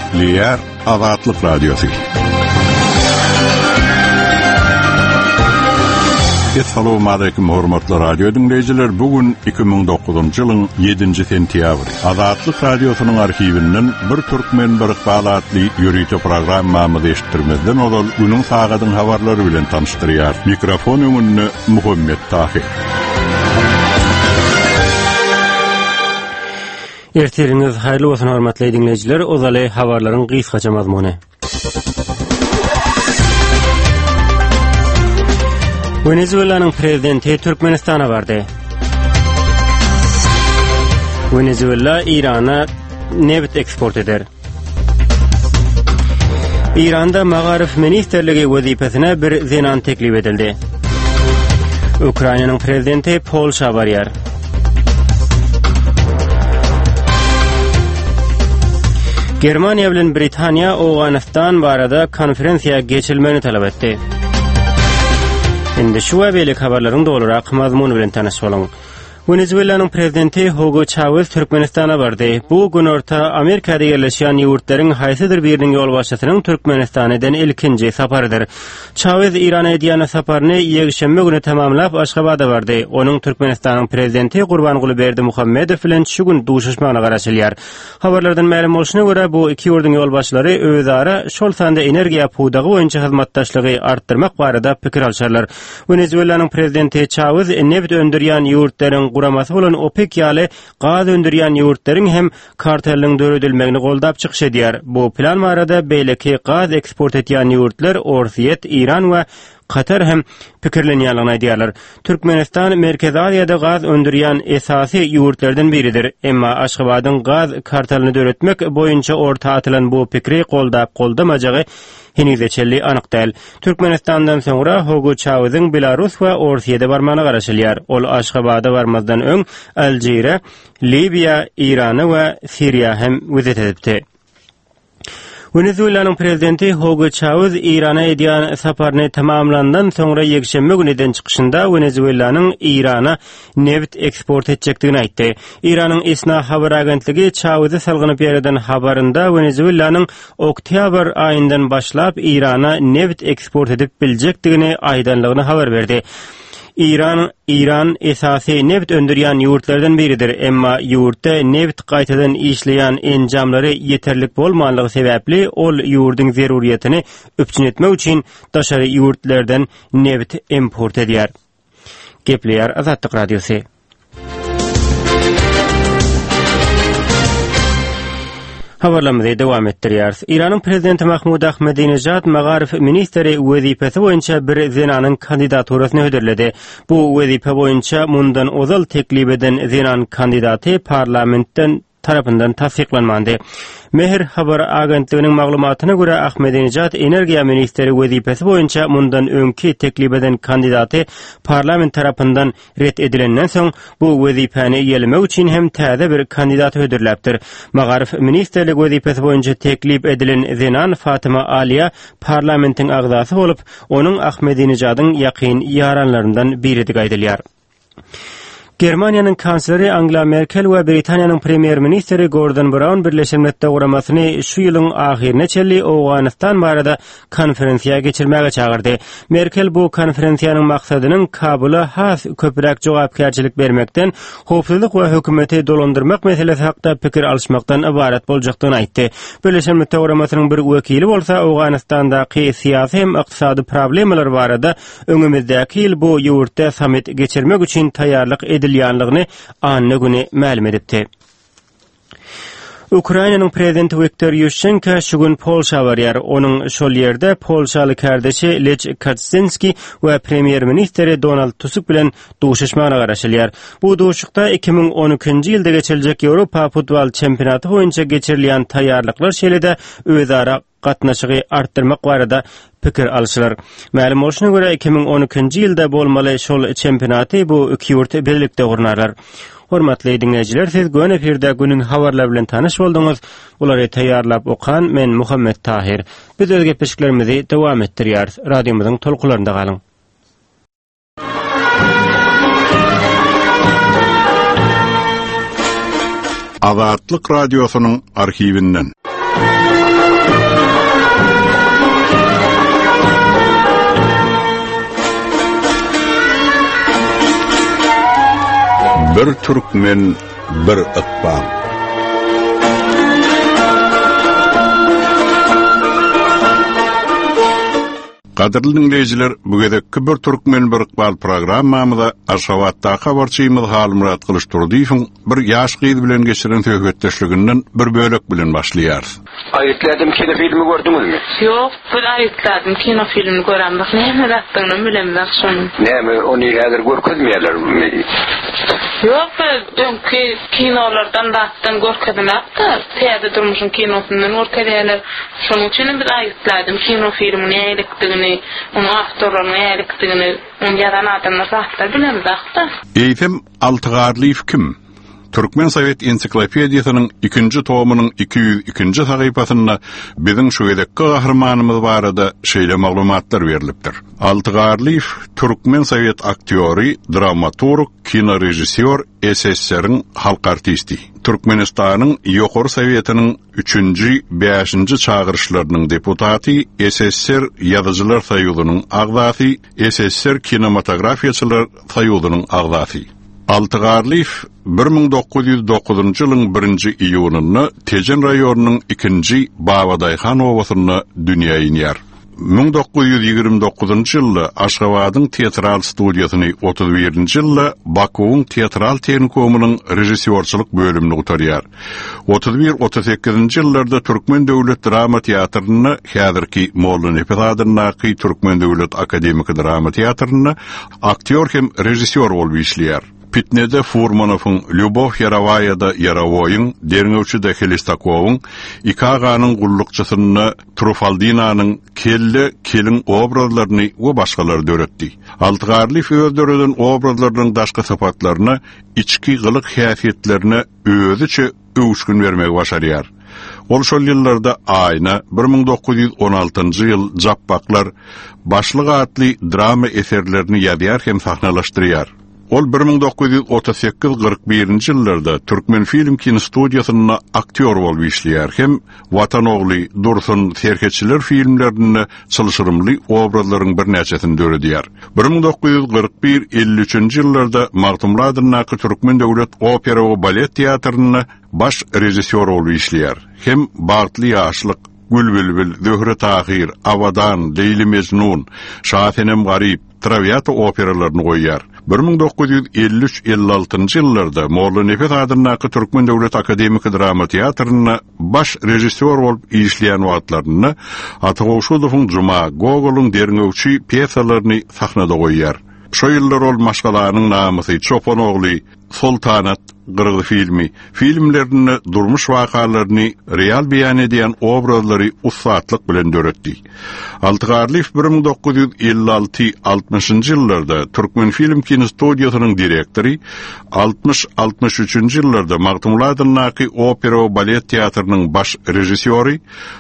Liyar Azatlyk Radiosu. Assalamu alaykum hormatly radio dinleyijiler. Bugün 2009-njy ýylyň 7-nji sentýabry. Azatlyk radiosynyň arhiwinden bir türkmen bağlatly ýörüýte programmamy eşitdirmezden olal günüň sagadyň habarlary bilen tanışdyrýar. Mikrofon öňünde Muhammed Tahir. Erteriňiz haýrly bolsun hormatly dinleyijiler. Ozaly habarlaryň gysgaça mazmuny. Venezuela'nın prezidenti Türkmenistan'a vardı. Venezuela İran'a neft eksport eder. İran'da Magarif Ministerligi wezipesine bir zenan teklip edildi. Ukrayna'nın prezidenti Polşa barýar. Germaniýa bilen Britaniýa Awganistan barada konferensiýa geçilmeni talap etdi. Indi şu webelik habarlaryň dolurak mazmuny bilen tanyş bolaň. Venezuela'nın prezidenti Hugo Chavez Türkmenistan'a bardy. Bu gün orta Amerika'da yerleşen ýurtlaryň haýsydyr biriniň ýolbaşçysynyň Türkmenistan'dan ilkinji saparydyr. Chavez İran'a edýän saparyny ýegşembe güni tamamlap Aşgabatda bardy. Onuň Türkmenistan'ın prezidenti Gurbanguly Berdimuhammedow bilen şu gün duşuşmagyna garaşylýar. Habarlardan ma'lum bolşuna görä bu iki ýurduň ýolbaşçylary özara şol sanda energiýa pudagy boýunça hyzmatdaşlygy artdyrmak barada pikir alşarlar. Venezuela'nın prezidenti Chavez neft öndürýän ýurtlaryň guramasy bolan OPEC ýaly gaz öndürýän ýurtlaryň hem kartelliň döredilmegini goldap çykyş edýär. Bu plan barada beýleki gaz eksport etýän ýurtlar Orsiýet, İran we Katar hem pikirlenýärligini aýdýarlar. Türkmenistan Merkezi Aziýada gaz öndürýän esasy ýurtlardan biridir. Emma Aşgabatyň gaz kartelini döretmek boýunça orta atylan bu pikri goldamajagy henizeçelli anyk däl. Türkmenistandan soňra Hugo Chavez'in Belarus we Orsiýede barmagyna garaşylýar. Ol Aşgabada barmazdan öň Aljira, Libiýa, Irany we Siriýa hem wezet edipdi. Venezuela'nın prezidenti Hugo Chavez İran'a edýän saparyny tamamlandan soňra ýekşembe güniden çykyşynda Venezuela'nın İran'a neft eksport etjekdigini aýtdy. İranyň Isna habar agentligi Chavez'e salgynyp ýerden habarynda Venezuela'nın oktyabr aýyndan başlap İran'a neft eksport edip biljekdigini aýdanlygyny habar berdi. İran esasy neft öndürýän ýurtlardan biridir. Emma ýurtda neft gaýtadan işleýän enjamlary ýeterlik bolmanlygy sebäpli ol ýurduň zeruriýetini öpçün etmek üçin daşary ýurtlardan neft import edýär. Gepleýär Azatlyk Radiosu. Habarlamyzy dowam etdirýär. İranyň prezidenti Mahmud Ahmadinejad Magarif Ministeri wezipesi boýunça bir zenanyň kandidaturasyny höderledi. Bu wezipe boýunça mundan ozal teklip eden zenan kandidaty parlamentden tarapyndan tasdiklanmandy. Mehr habar agentliginiň maglumatyna görä Ahmadinejad energiýa ministeri wezipesi boýunça mundan öňki teklip eden kandidaty parlament tarapyndan ret edilenden soň bu wezipeni ýelemek üçin hem täze bir kandidat höderläpdir. Magarif ministerlik wezipesi boýunça teklip edilen zenan Fatima Aliya parlamentiň agzasy bolup, onuň Ahmadinejadyň ýakyn ýaranlaryndan biridir aýdylýar. Germaniýanyň kansleri Angela Merkel we Britaniýanyň premier ministeri Gordon Brown Birleşik Milletler Guramasyny şu ýylyň ahyryna çelli Awganistan barada konferensiýa geçirmäge çagyrdy. Merkel bu konferensiýanyň maksadynyň Kabuла has köpürek jogapkärçilik bermekden, howpsuzlyk we hökümeti dolandyrmak meselesi hakda pikir alşmakdan ibaret boljakdygyny aýtdy. Birleşik Milletler Guramasynyň bir wekili bolsa Awganistandaky syýasy hem ykdysady problemler barada öňümizdäki ýyl bu ýurtda samit geçirmek üçin taýýarlyk edilýänligini anny güni ma'lum edipdi. Ukraynanyň prezidenti Viktor Yushchenko şu gün Polşa barýar. Onuň şol ýerde Polşaly kardeşi Lech Kaczynski we premier ministeri Donald Tusk bilen duşuşmagyna garaşylýar. Bu duşukda 2012-nji ýylda geçiljek Ýewropa futbol çempionaty boýunça geçirilýän taýýarlyklar şeýlede özara gatnaşygy artdyrmak barada pikir alşylar. Ma'lum bolşuna görä 2012-nji ýylda bolmaly şol çempionaty bu iki ýurt birlikde gurnarlar. Hormatly dinleyijiler, siz gön efirde günüň habarlary bilen tanyş bolduňyz. Ulary taýýarlap okan men Muhammed Tahir. Biz öz gepleşiklerimizi dowam etdirýäris. Radiomyzyň tolkularynda galyň. Azatlyk Radiosynyň arhiwinden. Bir Türkmen, bir ıkbal. Qadirli dinleyijiler, bu gedekki bir Türkmen bir ıkbal programmamyda Aşgabatda habarçymyz Halmurat Kılıçturdyýewiň bir ýaş gyzy bilen geçiren söhbetdeşliginden bir bölek bilen başlaýar. Aýytladım kino filmi gördüňizmi? Ýok, bir aýytladım kino filmi görendik. Näme ratdygyny bilemdik şonu. Näme, ony häzir görkezmeýärlermi? Ýok, dönkü kinolardan ratdan görkezmekdi. Täze durmuşyň kinosundan görkezýärler. Şonuň üçin bir aýytladım kino filmini ýelikdigini, onu aktorlaryny ýelikdigini, onu ýaran adamlar ratlar bilemdik. Eýtem Altygarlyýew kim? Türkmen Sovet Ensiklopediýasynyň 2-nji tomunyň 202-nji sahypasyna biziň şu edekki gahrymanymyz barada şeýle maglumatlar berilipdir. Altygarlyýew Türkmen Sovet aktýory, dramaturg, kino rejissor, SSR-iň halk artisti. Türkmenistanyň Ýokary Sowetiniň 3-nji, 5-nji çağırışlarynyň deputaty, SSR Ýazyjylar Soýuzynyň agzasy, SSR Kinematografiýaçylar Soýuzynyň agzasy. Altygarlyýew 1909-njy ýylyň 1-nji iýunyny Tejen raýonunyň 2-nji Babadaýhan owasyna dünýäge ýenýär. 1929-njy ýylda Aşgabatyň teatral studiýasyny, 31-nji ýylda Bakuň teatral tehnikumynyň rejissýorçylyk bölümini gutarýar. 31-38-nji ýyllarda Türkmen Döwlet Drama Teatryny, häzirki Molla Nepes adyny Türkmen Döwlet Akademik Drama Teatryny aktyor hem rejissýor bolup işleýär. Pitnede Furmanowyň, Lyubov Yarovaýada Yarovoýyň, Derňewçide Helistakowyň, Ikaganyň gullukçysyny, Trufaldinanyň kelin obrazlaryny we başgalary döretdi. Altygarlyýew özdüreden obrazlarynyň daşky sapatlaryna, içki gylyk häsiýetlerine özüçe öwüşgün bermegi başarýar. Ol şol ýyllarda Aýna 1916-njy ýyl Jappaklar başlyk atly drama eserlerini ýazýar hem sahnalaşdyrýar. Ol 1938-41-nji ýyllarda Türkmen film kinostudiýasyna aktyor bolup işleýär hem Watan ogly, Dursun, Serhetçiler filmlerini çylşyrymly obrazlaryň bir näçesini döredýär. 1941-53-nji ýyllarda Magtumly adyny Türkmen Döwlet Opera we Balet teatryny baş rejissýor bolup işleýär. Hem Bagtly ýaşlyk, Gülbülbül, Zöhre Tahir, Avadan, Leyli Mecnun, Şahenem Garip, Traviata operalaryny goýýar. 1953-56-njy ýyllarda Molla Nepes adyny Türkmen Döwlet Akademik Drama Teatryny baş rejissýor bolup işleýän wagtlaryny Atagowşulowyň Juma, Gogolyň Derňewçi piyesalaryny sahnada goýýar. Şo ýyllar ol maşgalanyň namysy Çopan ogly, Sultanat, Gırgız filmlerini, durmuş vakalaryny real beýan edýän obrazlary ussatlyk bilen döretdi. Altygarlyýew 1956-60-njy ýyllarda Türkmen film kinostudiýasynyň direktory, 60-63-njy ýyllarda Magtumly adyny opera we balet teatrynyň baş rejissýory,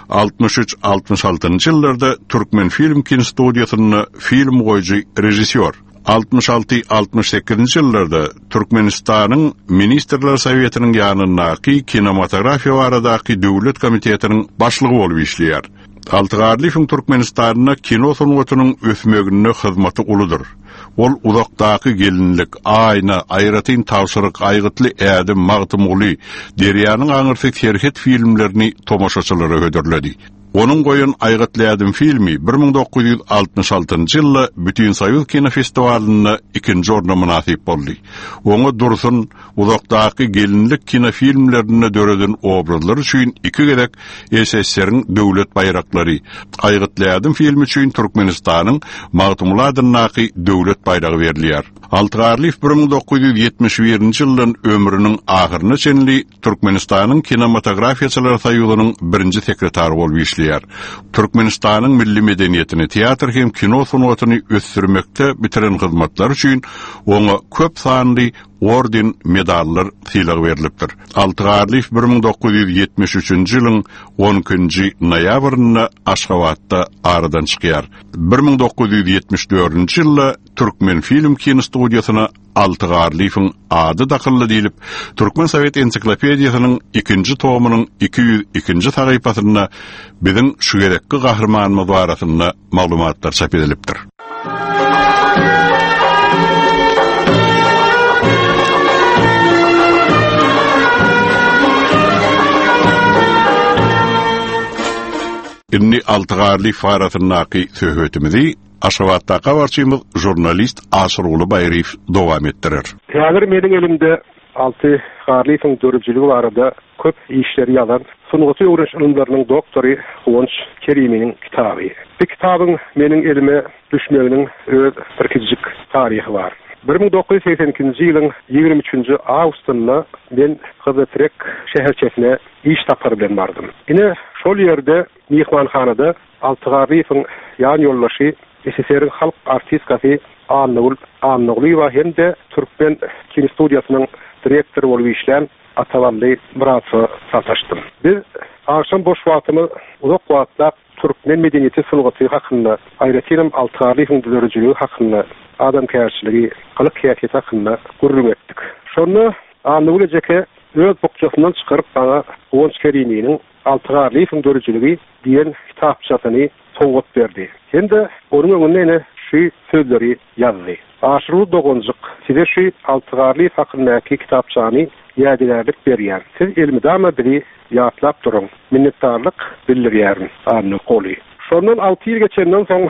63-66-njy ýyllarda Türkmen film kinostudiýasynyň film goýjy rejissýor. 66-68-njy ýyllarda Türkmenistanyň Ministrler Sowetiniň ýanyndaky kinematografiýa baradaky döwlet komitetiniň başlygy bolup işleýär. Altygarlyýew Türkmenistanyň kino sunuwatynyň ösmegine hyzmaty uludur. Ol uzakdaky gelinlik, Aýna, Aýratyn tawşyryk, Aýgytly Ädim, Magtumly, Derýanyň aňyrsy Serhet filmlerini tomoşaçylara höderledi. Onun goýun Aýgytly Ädim filmi 1966-njy ýylda Bütün Soýuz kino festiwalyna 2-nji orna nasip boldy. Oňa Dursun uzakdaky gelinlik kino filmlerini döreden obrazlar üçin 2 gedek SSR-iň döwlet bayraklary, Aýgytly Ädim filmi üçin Türkmenistanyň Magtumly adyny döwlet bayragy berilýär. Altygarlyýew 1971-nji ýylyň ömrüniň ahyryna çenli Türkmenistanyň Kinematografiýaçylar Soýuzynyň 1-nji sekretary bolup işleýär. Türkmenistanyň milli medeniýetini, teatr hem kino sunuwatyny ösdürmekde bitiren hyzmatlar üçin oňa köp sanly orden, medallar sylagy berilipdir. Altygarlyýew 1973-nji ýylyň 12-nji noýabryna Aşgabatda aradan çykýar. 1974-nji ýylda Türkmen film kinostudiýasyna Altygarlyýewiň ady dakylly diýilip, Türkmen Sovet Ensiklopediýasynyň 2-nji tomunyň 202-nji sahypasyna biziň şu gerekli gahrymanymyz barasynda maglumatlar çap edilipdir. Inni altıgarly faratyndaky söhbetimizi Aşgabatda gabarçymyz jurnalist Asrul Bayrif dowam etdirer. Häzir meniň elimde 6 garlysyň dörjüligi barada köp işleri ýazan Sunugaty öwreş ilimläriniň doktory Gonç Kerimiň kitaby. Bu kitabyň meniň elime düşmeginiň öz bir kiçik taryhy bar. 1982-nji ýylyň 23-nji awgustynda men Kızıltrek şäherçesine iş tapar bilen bardym. Ine şol ýerde mihmanhanada altygarysyň ýan ýollaşy SSR halk artistkasy Annugly hende Türkmen kino studiýasynyň direktory bolup işlän Atavally Murat'a sataşdym. Biz akşam boş wagtymy uzak wagtda Türkmen medeniýeti sunugaty hakynda, aýratyrym altygarysyň dörjüligi hakynda, adam kärçiligi, galyk käýfiýeti hakynda gurrun etdik. Şonu Annugly jeke öz bokçasyndan çykaryp bana Gonç Kerimiň altygarysyň dörjüligi diýen kitapçasyny soňgat berdi. Hende onuň öňünde şu sözleri ýazdy. Aşrul dogonjyk size şu altygarly hakyndaky kitapçany ýadygarlyk berýär. Siz elmidama biri ýatlap durun. Minnetdarlyk bildirýärin. Annugly. Şondan 6 ýyl geçenden soň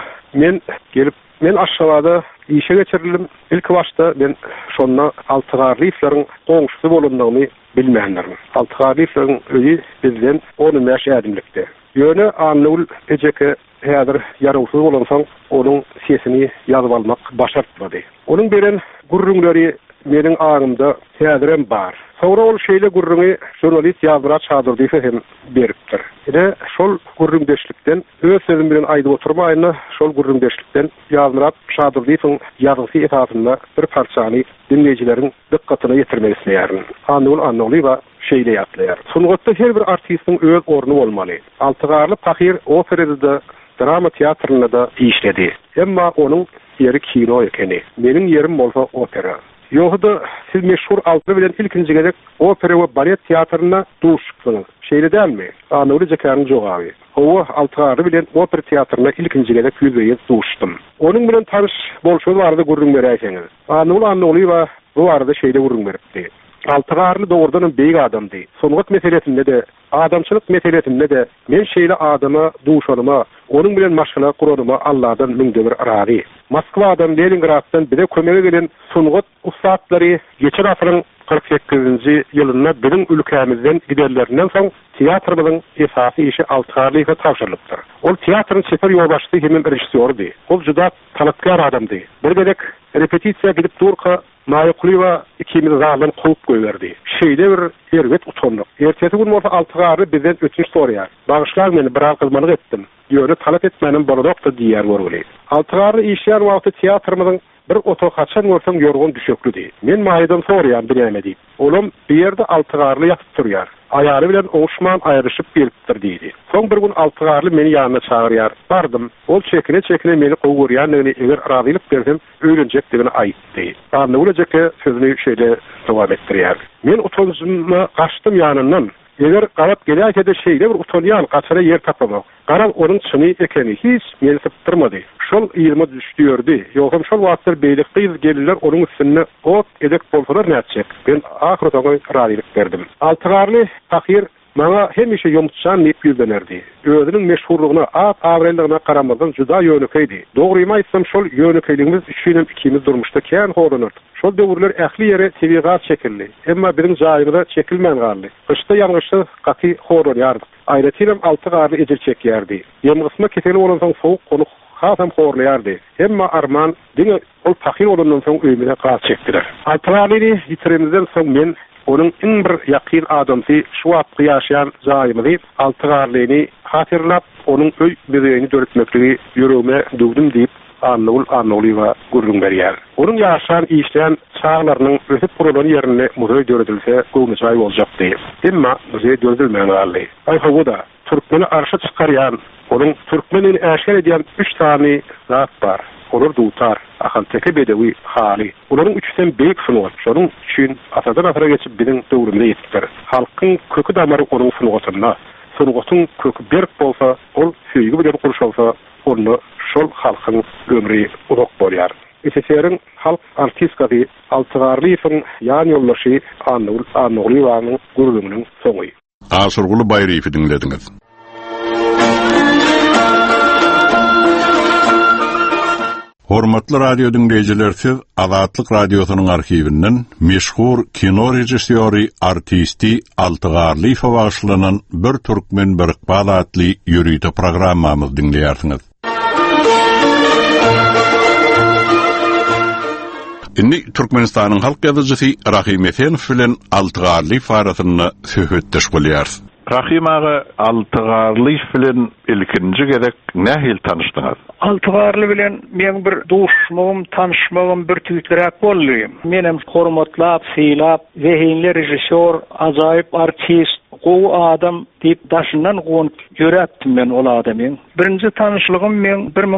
men Aşgabada işe geçirildim. İlk başta ben şonna altygarlylaryň goňşusy bolandygyny bilmeýändirim. Altygarlylaryň öýi bizden 10 ýaş ýadymlykdy. Ýöne Annugly ejeke häzir ýaraşy bolansaň onuň sesini ýazyp almak başartmady. Onuň beren gurrunlary meniň aňymda häzirem bar. Sonra ol şeýle gurruny jurnalist ýazgyra çadyrdy hem beripdir. Ine şol gurrundeşlikden öz sözüm bilen aýdyp oturmaýyna şol gurrundeşlikden ýazmyrap çadyrdyň ýazgysy etapynda bir parçany dinleýijilerin dikkatyna ýetirmek isleýärin. Annugly we şeýle ýatlaýar. Sunugatda her bir artistiň öz orny bolmaly. Altygarly Pahir operada, drama teatrynda da işledi. Emma onuň ýeri kino ekeni. Meniň ýerim bolsa opera. Ýogda siz meşhur altı bilen ilkinji gerek opera we balet teatrına duşdyňyz. Şeýle dälmi? Annugly jekaryň jogaby. O altygarly bilen opera teatrına ilkinji gerek ýüzeye duşdym. Onuň bilen tanış bolşy barada gurrun beräýseňiz. Annugly we bu arada şeýle gurrun beripdi. Altygarly dogrudan beýik adamdy. Sunugat meselesinde de, adamçylyk meselesinde de men şeýle adama duşanyma, onuň bilen maşgala kuranyma Allahdan müňde bir razy. Moskwadan, Leningraddan bize kömege gelen sunugat ustatlary geçen asyryň 48-nji ýylynda biziň ülkemizden giderlerinden soň teatrymyzyň esasy işi altygarlyga tapşyrylypdyr. Ol teatrın sefer ýolbaşçysy hem rejissördi. Ol juda talatkar adamdy. Bir gerek repetisiýa gidip durka Maýykly we ikimiz zalan goýup goýberdi. Şeýle bir erwet utandyk. Ertesi gün bolsa altygarly bizden ötünç sorýar. Bagyşlar meni bir kızmalyk etdim. Ýöne talap etmänim boladykdy diýär Gorguli. Altygarly işler wagty teatrymyzyň bir oto kaçan görsem yorgun düşöklüdi. Men maýdan sorýan bilemedi. Olam bir ýerde altygarly ýatyp durýar. Aýaly bilen oňşman aýryşyp beripdir diýdi. Soň bir gün altygarly meni ýanyna çagyrýar. Bardym. Ol çekine meni gowurýanyny eger razylyk bersem öýrenjekdigini aýtdy. Annugly jeke sözüni şeýle dowam etdirýär. Men utanjyma gaçdym ýanyndan. Eger garap gelýärse de şeýle bir utanýan gaçara ýer tapamak. Garap onuň çyny ekeni hiç meni sypdyrmady. Şol ýylyma düşdüýärdi. Ýogam şol wagtlar beýlikde gelirler onuň üstüne ot edek bolsalar näçek. Ben ahyrda razylyk berdim. Altygarly Pahir maňa hemişe ýomutçan diýip ýüzlenerdi. Özüniň meşhurlygyna, awrelligine garamazdan juda ýönükeydi. Dogrymy aýtsam şol ýönükeyligimiz üçin ikimiz durmuşda kän horanyrdyk. Şol döwürler ähli ýere tebigat çekildi. Emma biriň jaýyna çekilmän galdy. Kışda ýalňyşy gaty horanýardy. Aýratyrym altygarly ejir çekýärdi. Ýemgysma keteli bolan soň sowuk konuq hasam horlaýardy. Emma arman diňe ol Pahir bolandan soň öýmüne gas çekdiler. Altygarly ýitirimizden soň men onuň iň bir ýakyn adamsy şu wagtda ýaşaýan jaýymyzy altygarlyny hatyrlap onuň öý beýini döretmekligi ýüregime dugdum diýip Annugly we gurrun berýär. Onuň ýaşaýan işleýän çağlarynyň ösüp guralan ýerine muzey döredilse goňşaý boljak diýip. Emma muzey döredilmän galdy. Aýhagoda Türkmeni arşa çykarýan, onuň Türkmenini äşkar edýän 3 tany zat bar. Olur dutar, Ahanteke Bedewi hali. Olaryň üçden beýik sunugat. Şonuň üçin asadan asara geçip biziň döwrümde ýetipdir. Halkyň kökü damary onuň sunugatynda. Sunugatyň kökü berk bolsa, ol süýgi bilen gurşalsa, onu şol halkyň ömri uzak bolýar. SSR'in halk artistkasy altygarlysyň ýan ýollaşy Annugly wanyň gurulunyň soňy. Asrul Bayrify dinlediňiz. Hormatly radio dinleyijiler, siz Azatlyk radiosynyň arhiwinden meşhur kino rejissöri, artisti Altygarly bagyşlanan bir türkmen birikbal adly ýörüýte programmamy dinleýärsiňiz. Indi Türkmenistanyň halk ýazyjysy Rahim Efendiw bilen Altygarly farasyny söhbetdeş bolýar. Rahim ağa, Altygarly bilen ilkinji gerek nähil tanışdyňyz? Altygarly bilen men bir duşmagym, tanışmagym bir tüýtgerek boldy. Menem hormatlap, syýlap, zehinli rejissör, ajaýyp artist, gowy adam diýip daşyndan goň görepdim men ol adamyň. Birinji tanışlygym men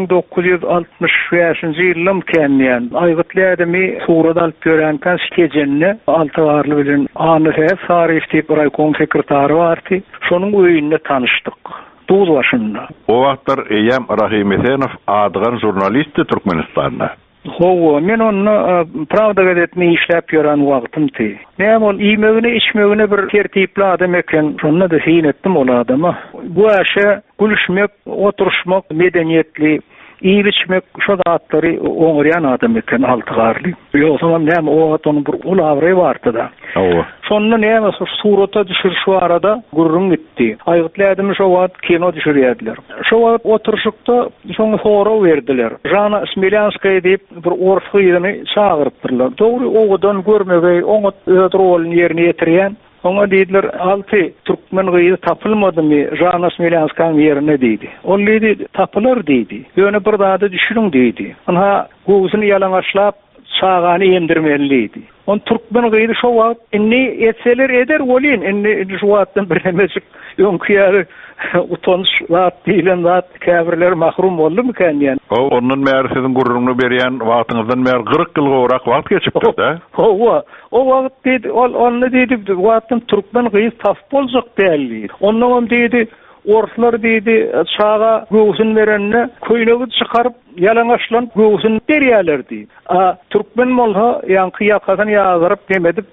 1965-nji ýylym kenýän. Aýgytly adamy surada alyp görenken skejenni Altygarly bilen Anıfer Sarif diýip raýkom sekretary bardy. Şonuň öýünde tanışdyk. 9 ýaşynda. O wagtlar Eýem Rahim Efendiw adygan jurnalistdi Türkmenistanda. Howa, men onu Pravda gazetini işläp ýören wagtymdy. Men ol iýmegine, içmegine bir tertipli adam eken, şonu da hiýn etdim ol adama. Bu aşa gülüşmek, oturuşmak, medeniýetli, iýip içmek, şo zatlary oňurýan adam eken Altygarly. Ýoksa näme o wagt bir ulawry bardy da. Hawa. Şonda näme surata düşür şu arada gurrun gitdi. Aýgytladım şo wagt kino düşürýärdiler. Şo wagt oturuşykda şoňa sora berdiler. Jana Smilyanskaya diýip bir orus gyýyny çağırtdylar. Dogry oňdan görmegey, oňa roluny ýerine ýetirýän. Oňa diýdiler, "Alty türkmen gyýy tapylmadymy? Jana Smilyanskaň ýerine" diýdi. Ol diýdi, "Tapylar" diýdi. "Ýöne bir dada düşürüň" diýdi. Ana goýusyny ýalaňaçlap çağany endirmeliydi. On türkmen gyýy şo wagt inni etseler eder bolýan. Inni şu wagtdan bir nemecik ýönkýäri utanç zat diýilen zat käbirler mahrum boldymy kenýän? Onun meýer siziň gurruňy berýän wagtyňyzdan meýer 40 ýyl gowrak wagt geçipdir da. O wagt diýdi, onu diýdi, wagtdan türkmen gyýy tap boljak däl. Ondan diýdi, oruslar diýdi, çağa göwsün berenne köýnegi çykaryp ýalaňaçlan göwsün berýärlerdi. Türkmen bolsa ýanky ýakadan ýazyryp demedip,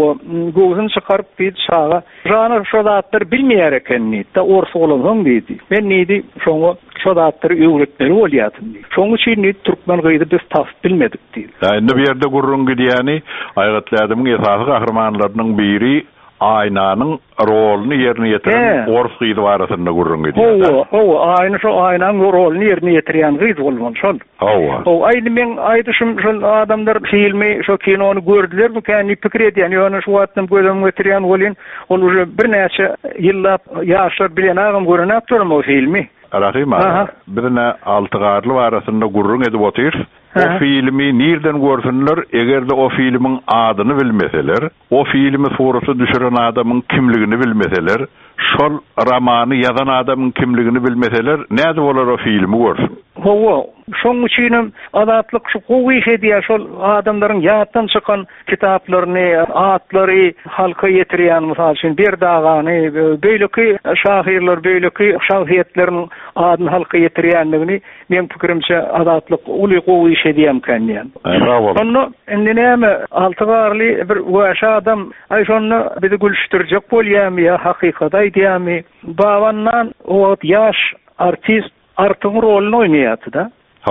göwsün çykaryp diýdi çağa. Jana şo zatlar bilmeýär ekenni, da orus bolan diýdi. Men nädi şoňa şo zatlar öwretleri bolýardy. Şoň üçin türkmen gyýy biz tap bilmedik diýdi. Indi bu ýerde gurrun gidýäni aýgatlaryň esasy gahrmanlarynyň biri Aynanyň roluny ýerine ýetiren orus gyýy barasyna gurrun gidýär. Ayna şo aynanyň roluny ýerine ýetiren gyýy bolman şol. Aýdy men aýdyşym şol adamlar filmi, şo kinony gördüler, bu käni pikir edýän, ýöne şu wagtdan gözüm getiren bolýan, ol bir näçe ýyllap ýaşlar bilen agam görenäp durmam o filmi. Rahim ağa, birine Altygarly barasyna gurrun edip otyr. O filmi nirden görsünler, eger de o filmin adyny bilmeseler, o filmi surasy düşüren adamyň kimligini bilmeseler, şol romany ýazan adamyň kimligini bilmeseler, näde bolar o filmi görsün? Şoň üçin adatlyk şu gowy edýär şol adamlaryň ýatdan çykan kitaplaryny, atlary halka ýetirýän, mysal üçin bir dagany, beýleki şahyrlar, beýleki şahsiýetlerin adyny halka ýetirýänligini men pikirimçe adatlyk uly gowy edýän kenýän. Onu indi näme Altygarly bir waşa adam, şonu bizi gülüşdirjek bolýarmy ýa hakykat aýdýarmy? Babandan o ýaş artist artyň roluny oýnaýardy da.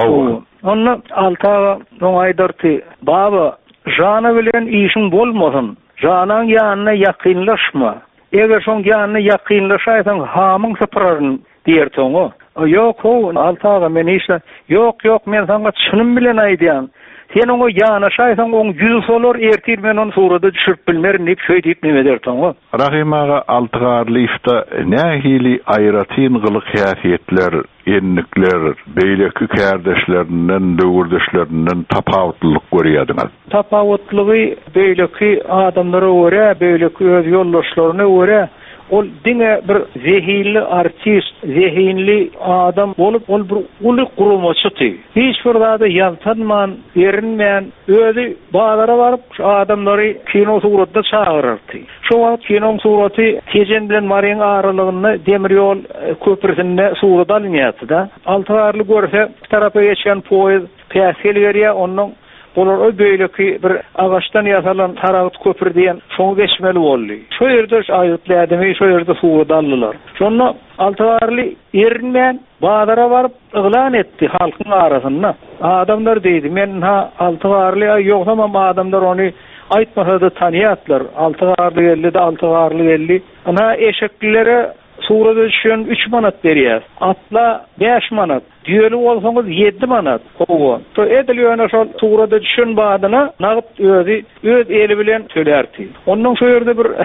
Onu Altyga oňaýdyrdy. Baba, jana bilen işin bolmasyn. Janaň ýanyna ýakynlaşma. Eger şoň ýanyna ýakynlaşaýsaň hamyň sypyraryn diýerdi oňa. Ýok, Altyga men işle. Ýok, men sana çynym bilen aýdýan. Sen oňa ýanaşaýsaň oň ýüz solar ertir men onu surada düşürip bilmerin diýip şöýdip nime derdi oňa. Rahim ağa, Altygarly'da nähili aýratyn gylyk häsiýetler, enlikler, beýleki kärdeşlerinden, döwürdeşlerinden tapawutlyk görýärdiňiz. Tapawutlygy beýleki adamlara görä, beýleki öz ýoldaşlaryna görä, ol diňe bir zehinli artist, zehinli adam bolup ol bir uly gurumaçy. Hiç bir zada ýaltanman, erinmän, özi balara baryp adamlary kino suratda çağırırdy. Şu wagt kino suraty Tejen bilen Maryan aralygyny demir ýol köprüsinde surada alınýardy da. Altygarly görse tarapy geçen poýez päsel berýär, onuň Olar o beýleki bir agaçdan ýasalan taragat köpür diýen şoňa geçmeli boldy. Şo ýerde aýyply şo ýerde suwy daldylar. Şonu altybarly erinmän badara baryp yglan etdi halkyň arasynda. Adamlar diýdi, men ha altybarly ýok, ama adamlar ony aýtmasa da tanýatlar. Altybarly geldi, altybarly geldi. Ana eşeklere Surada düşen 3 manat berýär. Atla 5 manat. Düýeli bolsaňyz 7 manat. Gowy. To edilýän şol surada düşen badyna nagyp öz eli bilen tölerdi. Ondan şu ýerde bir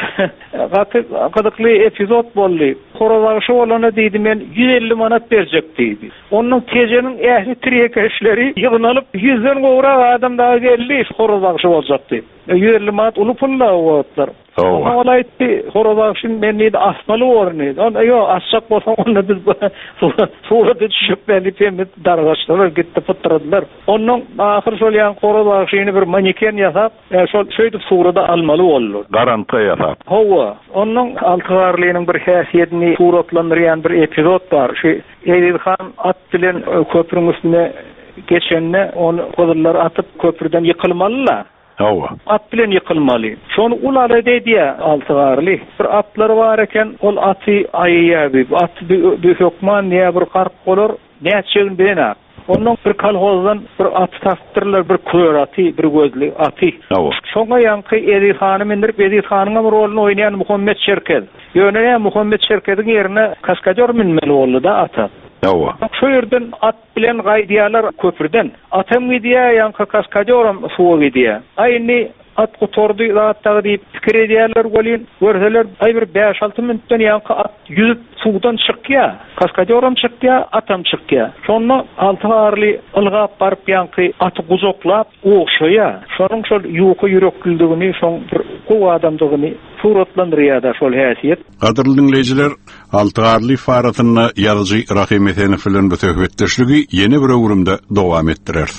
gadykly epizod boldy. Horawagy bolana diýdi, men 150 manat berjek diýdi. Ondan tejeniň ähli tirýekeşleri ýygnalyp 100den gowrak adam daha geldi, horawagy boljak diýdi. 150 manat uly pulla bolýar. Ola etdi, horawagy men diýdi asmaly orny. Yo, assak bolsa onda biz surada düşüp belli dargaçlar gitti fıtradılar. Onun ahir şol yan horawagyny bir maneken ýasap, şol şöýdip surada almaly boldy. Garantı ýasap. Hawa, onun altybarlynyň bir häsiýetini suratlandyrýan bir epizod bar. Şu Edilhan at bilen köprüň üstüne geçenne onu kozlar atıp köprüden ýykylmalylar. At bilen ýykylmaly. Şonu ulala diýdi altybarly. Bir atlar bar eken, ol aty aýýaby. At bir hökman ýa bir garp bolar, näçegin bilen. Onun bir kolhozdan bir at tapdyrlar, bir kör aty, bir gözli aty. Şoňa ýanky Edilhany mindirip Edilhanyň rolunu oýnayan Muhammed Şerket. Ýöne Muhammed Şerketiň ýerine kaskadör minmeli boldy da ata. Şu ýerden at bilen gaýdýarlar köprüden. Atam gidiýär, ýanky kaskadöram suwa gidiýär. Aýny at gutordy zatdagy diýip pikir edýärler bolýan. Görseler aý bir 5-6 minutdan ýanky at ýüzüp suwdan çykýar. Kaskadöram çykýar, atam çykýar. Şonu altybarly ylgap baryp ýanky aty guzoklap oşaýar. Şonuň şol ýuky ýürekliligini, şoň bir gowy adamdygyny suratlandyrýar da şol häsiýet. Gaderly dinleýijiler, altybarly faratyny ýazyjy Rahim Etenow bilen bu töhbetdeşligi ýeni bir öwrümde dowam etdirer.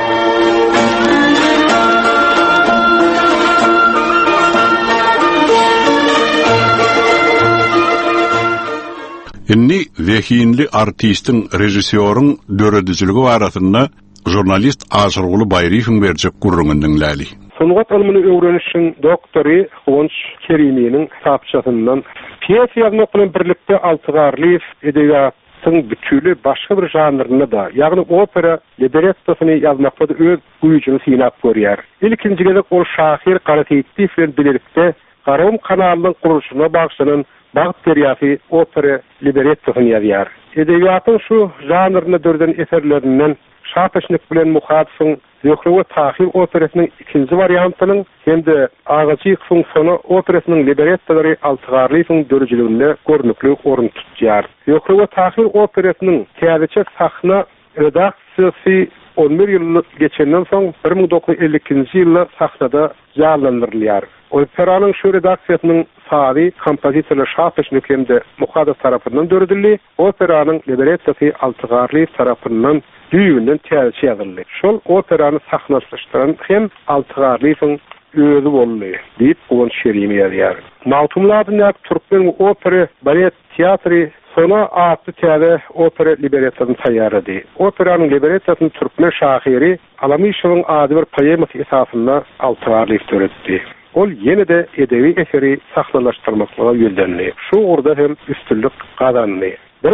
Inni vehinli artistin, rejissörün dörediciligi barasynda jurnalist Aşyrguly Baýryýewiň berjek gurrungyň läli. Sunugat ilmini öwrenişiň doktory Howunç Kerimiň tapşatyndan piyes ýazmak bilen birlikde altybarly edebiýatyň bütünli başga bir janryny da, ýagny opera librettosyny ýazmakda öz güýjüni synap görýär. İlkinjide ol Şahir Karateýew bilen birlikde Garam kanalynyň kuruluşyna bagşlanan Bağıt Deryafi opera librettosyny ýazýar. Edebiýatyň şu janryny dörden eserlerinden Şapeşnik bilen muhatsyň Ýökrewe Tahir operasynyň ikinji variantynyň hem-de Agaçyk funksiýony operasynyň librettolary altybarlyň dörjiliginde görnükli orun tutýar. Ýökrewe Tahir operasynyň täzeçe sahna redaksiýasy 11 ýyl geçenden soň 1952-nji ýylda sahnada ýarlandyrylýar. Operanyň şu redaksiýasynyň sady kompozitorlar Şapeşnik hem-de muhadas tarapyndan döredildi. Operanyň librettosy altybarly tarapyndan düýünden täze ýazyldy. Şol operany sahnalaşdyran hem altybarlyň özü boldy diýip Howunç Kerimi ýazýar. Mawtumlaryň ýa türkmen opera, balet, teatry sona atly täze opera librettosyny taýýarlady. Operanyň librettosyny türkmen şahyry Alamyşowyň ady bir poemasy esasynda altybarly töretdi. Ol ýene-de edebi eseri sahlalaşdyrmakla ýöldänli. Şu orada hem üstünlük gazandy.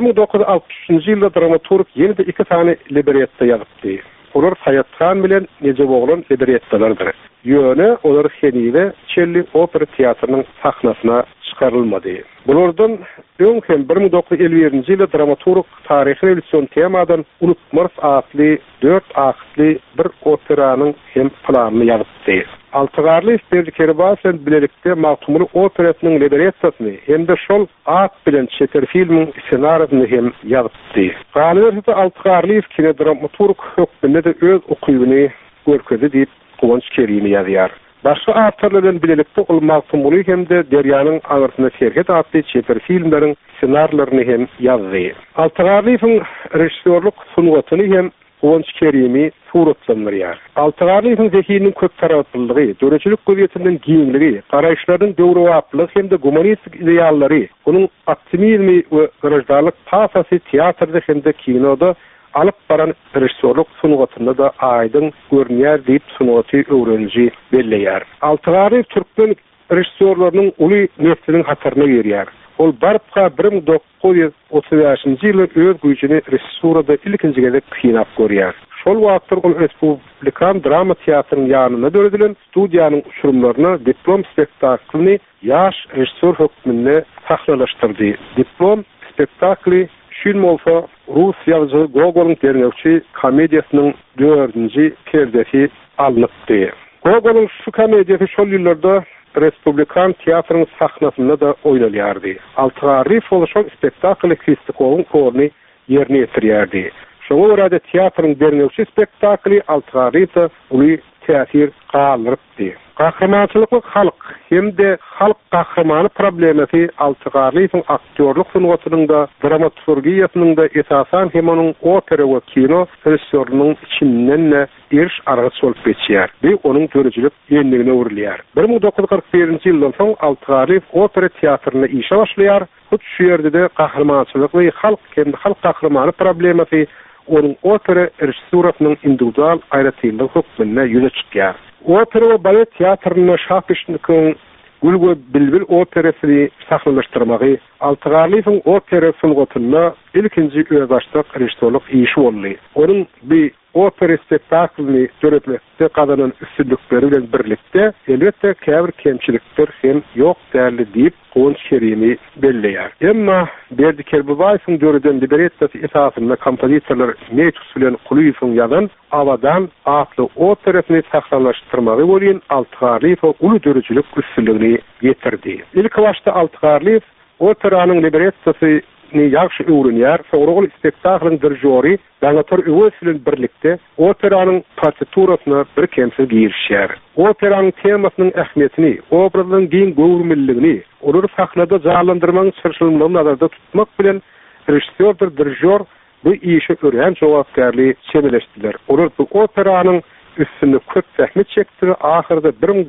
1963-nji ýylda dramaturg ýene-de 2 tane libretto ýazdy. Olar Saýatxan bilen Neceboğluň librettolardyr. Ýöne olar Heniwe Çelli opera teatrynyň sahnasyna çykarylmady. Bulardan öň hem 1951-nji ýylda dramaturg taryhy rewolýusiýon temadan Unutmaz atly 4 aktly bir operanyň hem planyny ýazdy. Altybarly Kerbasen bilelikde Mawtumly operasynyň librettosyny hem-de şol at bilen çeter filmiň ssenariýasyny hem ýazdy. Galypda altybarly kinedramaturg hökmünde de öz okuwyny görkedi diýip Howunç Kerimi ýazýar. Başga awtorlardan bilelikde ol Mawtumly hem-de Derýanyň aňyrsyna serhet atly çeter filmleriň ssenariýlaryny hem ýazdy. Altybarlyň rejissörlük sunugatyny hem Howunç Kerimi suratlandyrýar. Altybarlyň zehiniň köp taraplylygy, döreçilik goýetynyň giňligi, garaýşlaryň döwrewaplygy hem-de humanistik ideallary, onuň optimizmi we garajdarlyk pasasy teatrda hem-de kinoda alıp baran rejissörlük sunugatynda da aýdyn görnýär diýip sunugaty öwrenji belleýär. Altygarif türkmen rejissörläriniň uly nesliniň hatyryna berýär. Ol barpka 1935-nji ýyly öz güýjüni rejissürde ilkinji gezek kynap görýär. Şol wagtlar ol Respublikan drama teatrynyň ýanyna döredilen studiýanyň uçurumlaryny diplom spektaklyny ýaş rejissör hökmünde saxlalaşdyrdy. Diplom spektakly şün bolsa Rus ýazgy Gogol'un Ternewçi komediýasynyň 4-nji perdesi alınıpdy. Gogol'un şu komediýasy şol ýyllarda Respublikan teatrynyň sahnasynda da oýnalýardy. Altygarif oluşan spektakly Kristofowyň orny ýerine ýetirýärdi. Şoňa görä teatryň Ternewçi spektakly Altygarifde uly täsir galyrypdy. Gahrmançylyk halk hemde halk gahrmany problemati Altygarifyň aktyorluk sunugatynyň da dramaturgiýasynyň da esasan hem onuň opera we kino rejissörlüğiniň içinden eriş arasy bolup geçýär we onuň görüjülük ýenligine urilýär. 1941-nji ýyldan soň Altygarif opera teatryna işe başlaýar. Hut şu ýerde de gahrmançylyk we halk gahrmany problemati onuň opera rejissurasynyň individual aýratyldyk hökmüne ýüze çykýar. Opera we balet teatryny şahpyşnykyň Gülgö Bilbil operasyny saxlanlaşdyrmagy Altygarifyň opera sunugatyna ilkinji özbaşlyk rejissörlük işi boldy. Onuň bir opera spektaklyny döretmekde gadanan üstünlükleri bilen birlikde elbetde käbir kemçilikler hem ýok däli diýip Gonç Kerimi belleýär. Emma Berdi Kerbibaýyň döreden librettosi esasynda kompozitorlar Metus bilen Kuliýewiň ýazan Awadan atly operasyny saxlanlaşdyrmagy bolýan Altygarif uly dörejülük üstünlüğini ýetirdi. İlk başda Altygarif operanyň librettosi ýaxşy öwrenýär, soňra ol spektaklyň dirjori Danator Öwes bilen birlikde operanyň partiturasyna bir kemsil girişýär. Operanyň temasynyň ähmiýetini, obrazyň giň gowurmilligini, olary sahnada jarlandyrmagyň çyrşylmagyny nazarda tutmak bilen rejissör dirjor bu işi ören jogapkärligi çemeleşdiler. Olar bu operanyň üstünde köp zähmet çekdi. Ahyrda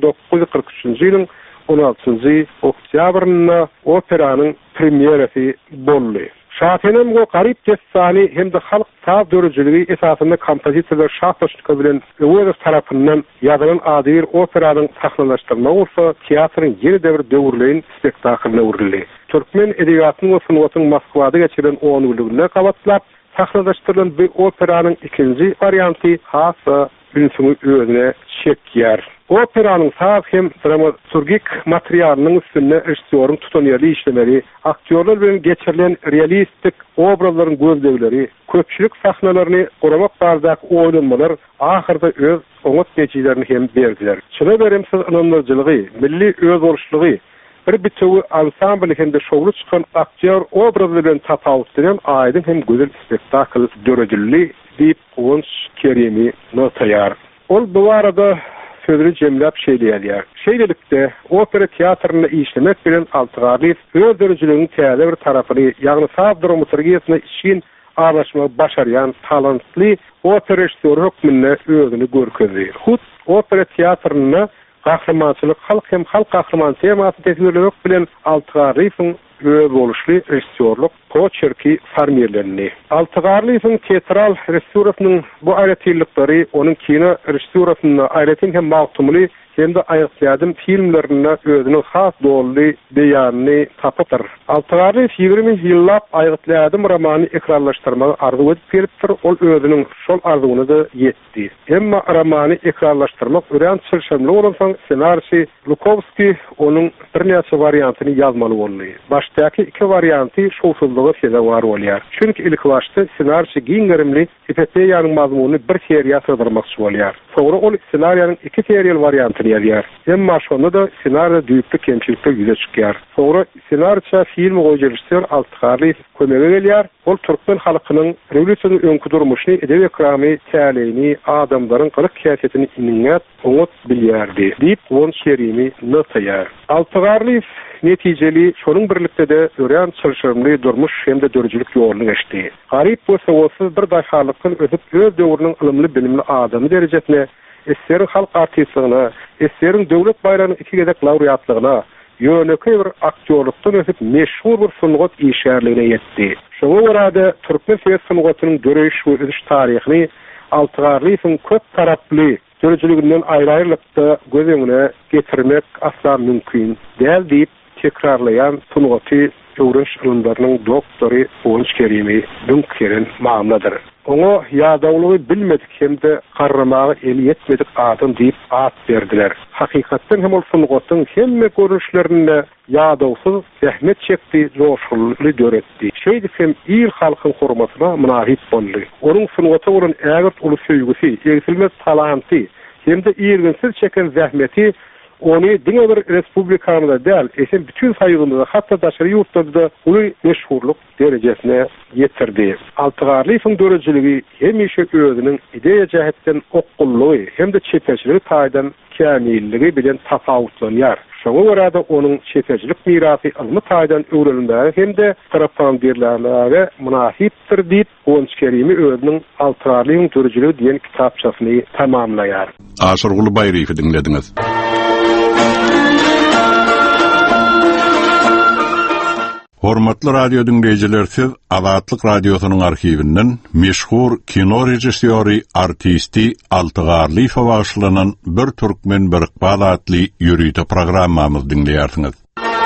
1943-nji ýylyň 16-njy oktýabrynda operanyň premierasi boldy. Şahenem go garip kessani hem de halk taab dörejiligi esasında kompozitorlar şahtaşlıkı bilen öwres tarapyndan ýazylan ady bir operanyň saxlanlaşdyrma bolsa teatrın yeni devir döwürleýin spektaklyna urildi. Türkmen edebiýatynyň we sunugatynyň Moskwada geçiren 10 ýylyny kabatlap saxlanlaşdyrylan bu operanyň ikinji warianty hasa ünsüňi özüne çekýär. Operanyň saz hem dramaturgik materialynyň üstünde rejissörüň tutanýarly işlemleri, aktyorlar bilen geçirilen realistik obrazlaryň gözlegleri, köpçülik sahnalaryny goramak bardak oýlanmalar ahyrda öz oňat netiçelerini hem berdiler. Şuna beremsiz anlamlarjylygy, milli öz boluşlygy, bir bitowy ansambl hem de şowlu çykan aktyor obrazları bilen tapawut bilen aýdyn hem gözel spektakl dörejildi diýip Gonç Kerimi notaýar. Ol bu arada sözünü cemlap şeyleýär. Şeylelikde opera teatryna işlemek bilen Altygarif öz dörejiligiň täze bir tarapyny, ýagny sab dramaturgiýasyna işin araşma başaryan talantly opera rejissöri hökmünde özüni görkezdi. Hut opera teatryna gahrmançylyk halk hem halk gahrman temasy tesirlemek bilen Altygarifyň öz boluşly rejissörlük poçerki formirlerini. Altygarifyň teatral rejissurasynyň bu aýratyllyklary onuň kino rejissurasyna aýratyn hem magtumly hem de aýaklaýadym filmlerine özüniň has dolly beýanyny tapypdyr. Altygarif 20 ýyllap aýaklaýadym romany ekranlaşdyrmagy arzu edip beripdir. Ol özüniň şol arzuwyny da ýetdi. Emma romany ekranlaşdyrmak ören çyrşymly bolansoň ssenarisi Lukovski onuň bir näçe wariantyny ýazmaly boldy. Başdaky iki warianty şowsuzlygy sezä var bolýar. Çünki ilk başda ssenarisi giň gerimli epeýanyň mazmuny bir seriýa sığdyrmakçy bolýar. Soňra ol ssenariýanyň iki seriýal wariantyny ýazýar. Emma şonda da ssenariýa düýpli kemçilikler ýüze çykýar. Soňra ssenariýa film goýjylyslar Altygarif kömege gelýär. Ol türkmen halkynyň rewolýusiýany öňkü durmuşyny edebiyat ekramy täleýini, adamlaryň gylyk käsiyetini iniňat oňat bilýärdi diýip Gonç Kerimi notaýar. Altygarif netijeli şonuň birlikde de ören çyrşymly durmuş hem de dörejülük ýoluny geçdi. Garip bolsa bolsa bir daýhalykyň ödüp öz döwrüniň ilmli bilimli adamy derejesine, eseriň halk artistligine, eseriň döwlet bayranyň iki gezek laureatlygyna, yöneki bir aktyorlukdan ötüp meşhur bir sungat işärligine yetdi. Şoňa görä türkmen söýüş sungatynyň döreş we ödüş taryhyny altygarlysyň köp taraply dörjülüginden aýrylykda göz öňüne getirmek asla mümkin däl diýip tekrarlayan sungaty öwrenç ilmläriniň doktory Owunç Kerimi dünkeren mamladyr. Oňa ýadawlygy bilmedik hemde garramagy eli yetmedik adam diýip at berdiler. Hakykatdan hem ol sungatyň hemme görüşlerinde ýadawsyz zähmet çekdi, joşgully döretdi. Şeýdi hem ir halkyň hormatyna münasip boldy. Onuň sungaty bolan ägert uly söýgüsi, egsilmez talanty, hemde irginsiz çeken zähmeti onu diňe bir respublikanyda däl, eşen bütün saýgynda hatda daşary ýurtlarda uly meşhurluk derejesine ýetirdi. Altygarlysyň dörejiligi hemişe özüniň ideýa jähetden okkullygy hemde çepeçiligi taýdan kämilligi bilen tafawutlanýar. Şoňa görä onuň çepeçilik mirasy ilmi taýdan öwrenildi hemde tarapdan berilärlerge münasipdir diýip Owunç Kerimi özüniň Altygarlysyň dörejiligi diýen kitapçasyny tamamlaýar. Aşyrguly Baýryfy dinlediňiz. Hormatly radio dinleýijiler, siz Azatlyk radiosynyň arhiwinden meşhur kino rejissýory, artisti Altygarlyfa bagyşlanan bir türkmen birikbal adly ýürüýte programmamyzy dinleýärsiňiz.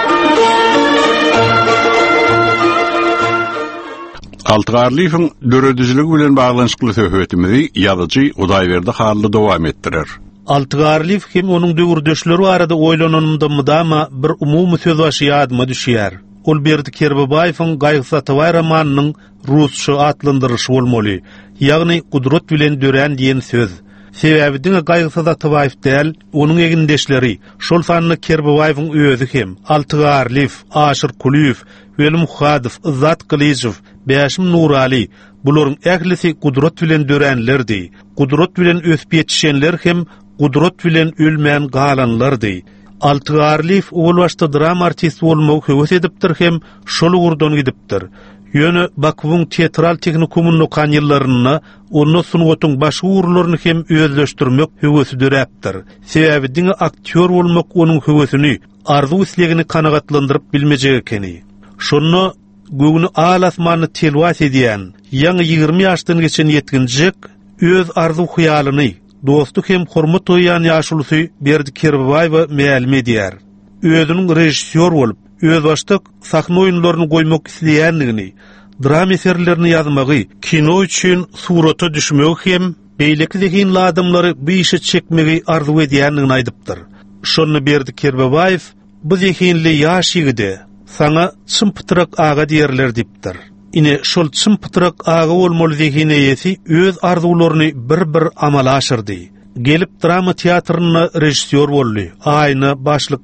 Altygarlyfyň döredijiligi bilen baglanşykly söhbetimizi ýazyjy Udaýberdi Hally dowam etdirer. Altygarlyf hem onuň döwürdeşleri arada oýlananymda mydama bir umumy söz başy ýadyma düşýär. Ol Berdi Kerbebaýewiň Gaýgysataway romanynyň rusça atlandyryşy bolmaly. Ýagny Gudrat bilen dören diýen söz. Sebäbi diňe Gaýgysataway däl, onuň egindeşleri, şol sanly Kerbebaýewiň özü hem Altygarlyf, Aşyr Kulyýew, Welim Muhadyf, Izzat Kılıçew, Bäşim Nurali, bularyň ählisi Gudrat bilen dörenlerdi. Gudrat bilen ösüp ýetişenler hem Gudrat bilen ölmän galanlardy. Altygarlyf ol başda drama artisti bolmagy höwes edipdir hem şol urdan gidipdir. Ýöne Bakyň teatral teknikumyny okuyan ýyllaryny onu sungatyň başga urlaryny hem özleşdirmek höwesi döräpdir. Sebäbi diňe aktyor bolmak onuň höwesini, arzu islegini kanagatlandyryp bilmejek ekeni. Şonu göwüni alasmany telwas edýän, ýaňy 20 ýaşdan geçen ýetginjek öz arzu hyýalyny dostuk hem hormat toýan ýaşulysy Berdi Kerbebaýew meýlim edýär. Özüniň rejissýor bolup, öz başlyk sahna oýunlaryny goýmak isleýänligini, drama eserlerini ýazmagy, kino üçin surata düşmegi hem beýleki zehinli adamlary bu işe çekmegi arzu edýänligini aýdypdyr. Şonu Berdi Kerbebaýew bu zehinli ýaş ýigide sana çympytrak aga diýerler diýipdir. Ine şol çympytrak aga bolmaly zehine ýeti öz arzularyny bir amala aşyrdy. Gelip drama teatryna rejissýor boldy. Aýna başlyk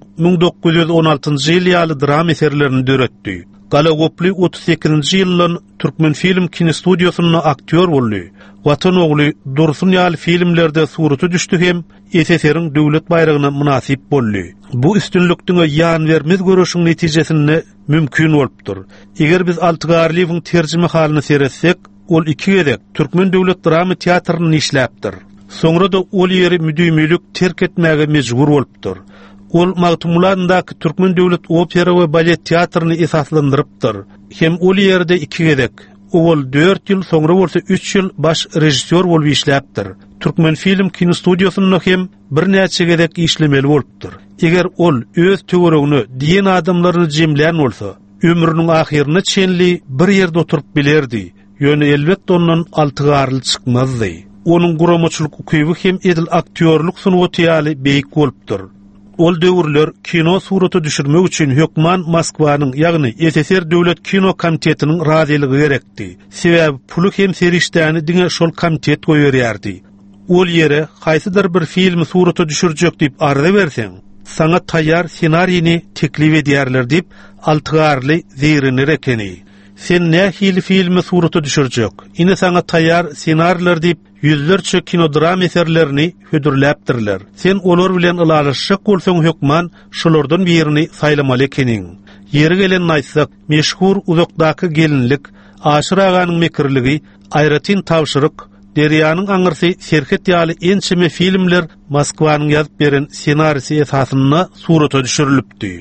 1916-njy ýyl ýaly drama eserlerini döretdi. Galagoply 38-nji ýylyň Türkmen film kinostudiýasyna aktyor boldy. Watan ogly Dursun ýaly filmlerde suraty düşdi hem SSR-iň döwlet bayragyna münasip boldy. Bu üstünlükdiňe ýan bermez görüşiň netijesinde mümkin bolupdyr. Eger biz Altygarlywyň terjime halyny seretsek, ol iki gezek Türkmen döwlet drama teatryny işläpdir. Soňra da ol ýeri müdümlük terk etmäge mejbur bolupdyr. Ol Magtumulandaky Türkmen döwlet opera we balet teatryny esaslandyrypdyr. Hem ol ýerde iki gezek ol 4 ýyl soňra bolsa 3 ýyl baş rejissýor bolup işläpdir. Türkmen film kinostudiýasyna hem bir näçe gezek işlemeli bolupdyr. Eger ol öz töweregini diýen adamlaryny jemlän bolsa, ömrüniň ahyryna çenli bir ýerde oturup bilerdi. Ýöne elbetde ondan Altygarly çykmazdy. Onuň guramaçylyk ukyby hem edil aktyorluk sunugaty ýaly beýik bolupdyr. Ol döwürler kino suraty düşürmek üçin hökman Moskwanyň, ýagny SSR döwlet kino komitetiniň razyligi gerekdi. Sebäbi puly hem serişdäni diňe şol komitet goýarýardy. Ol ýere haýsydyr bir film suraty düşürjek diýip arza berseň, sana taýýar ssenariýini teklip edýärler diýip Altygarly zeriner ekeni. Sen nähili filmi suraty düşürjek? Ine sana taýýar ssenariýler diýip yüzlerçe kinodrama eserlerini hödürläpdirler. Sen olar bilen ılaşyk bolsaň hökman şolardan birini saýlamaly ekeniň. Ýeri gelen aýtsak, meşhur uzakdaky gelinlik, Aşyr aganyň mekirligi, Aýratyn Tawşyryk, Derýanyň aňyrsy Serket ýaly ençeme filmler Moskwanyň ýazyp beren ssenariýsy esasyna surata düşürilipdi.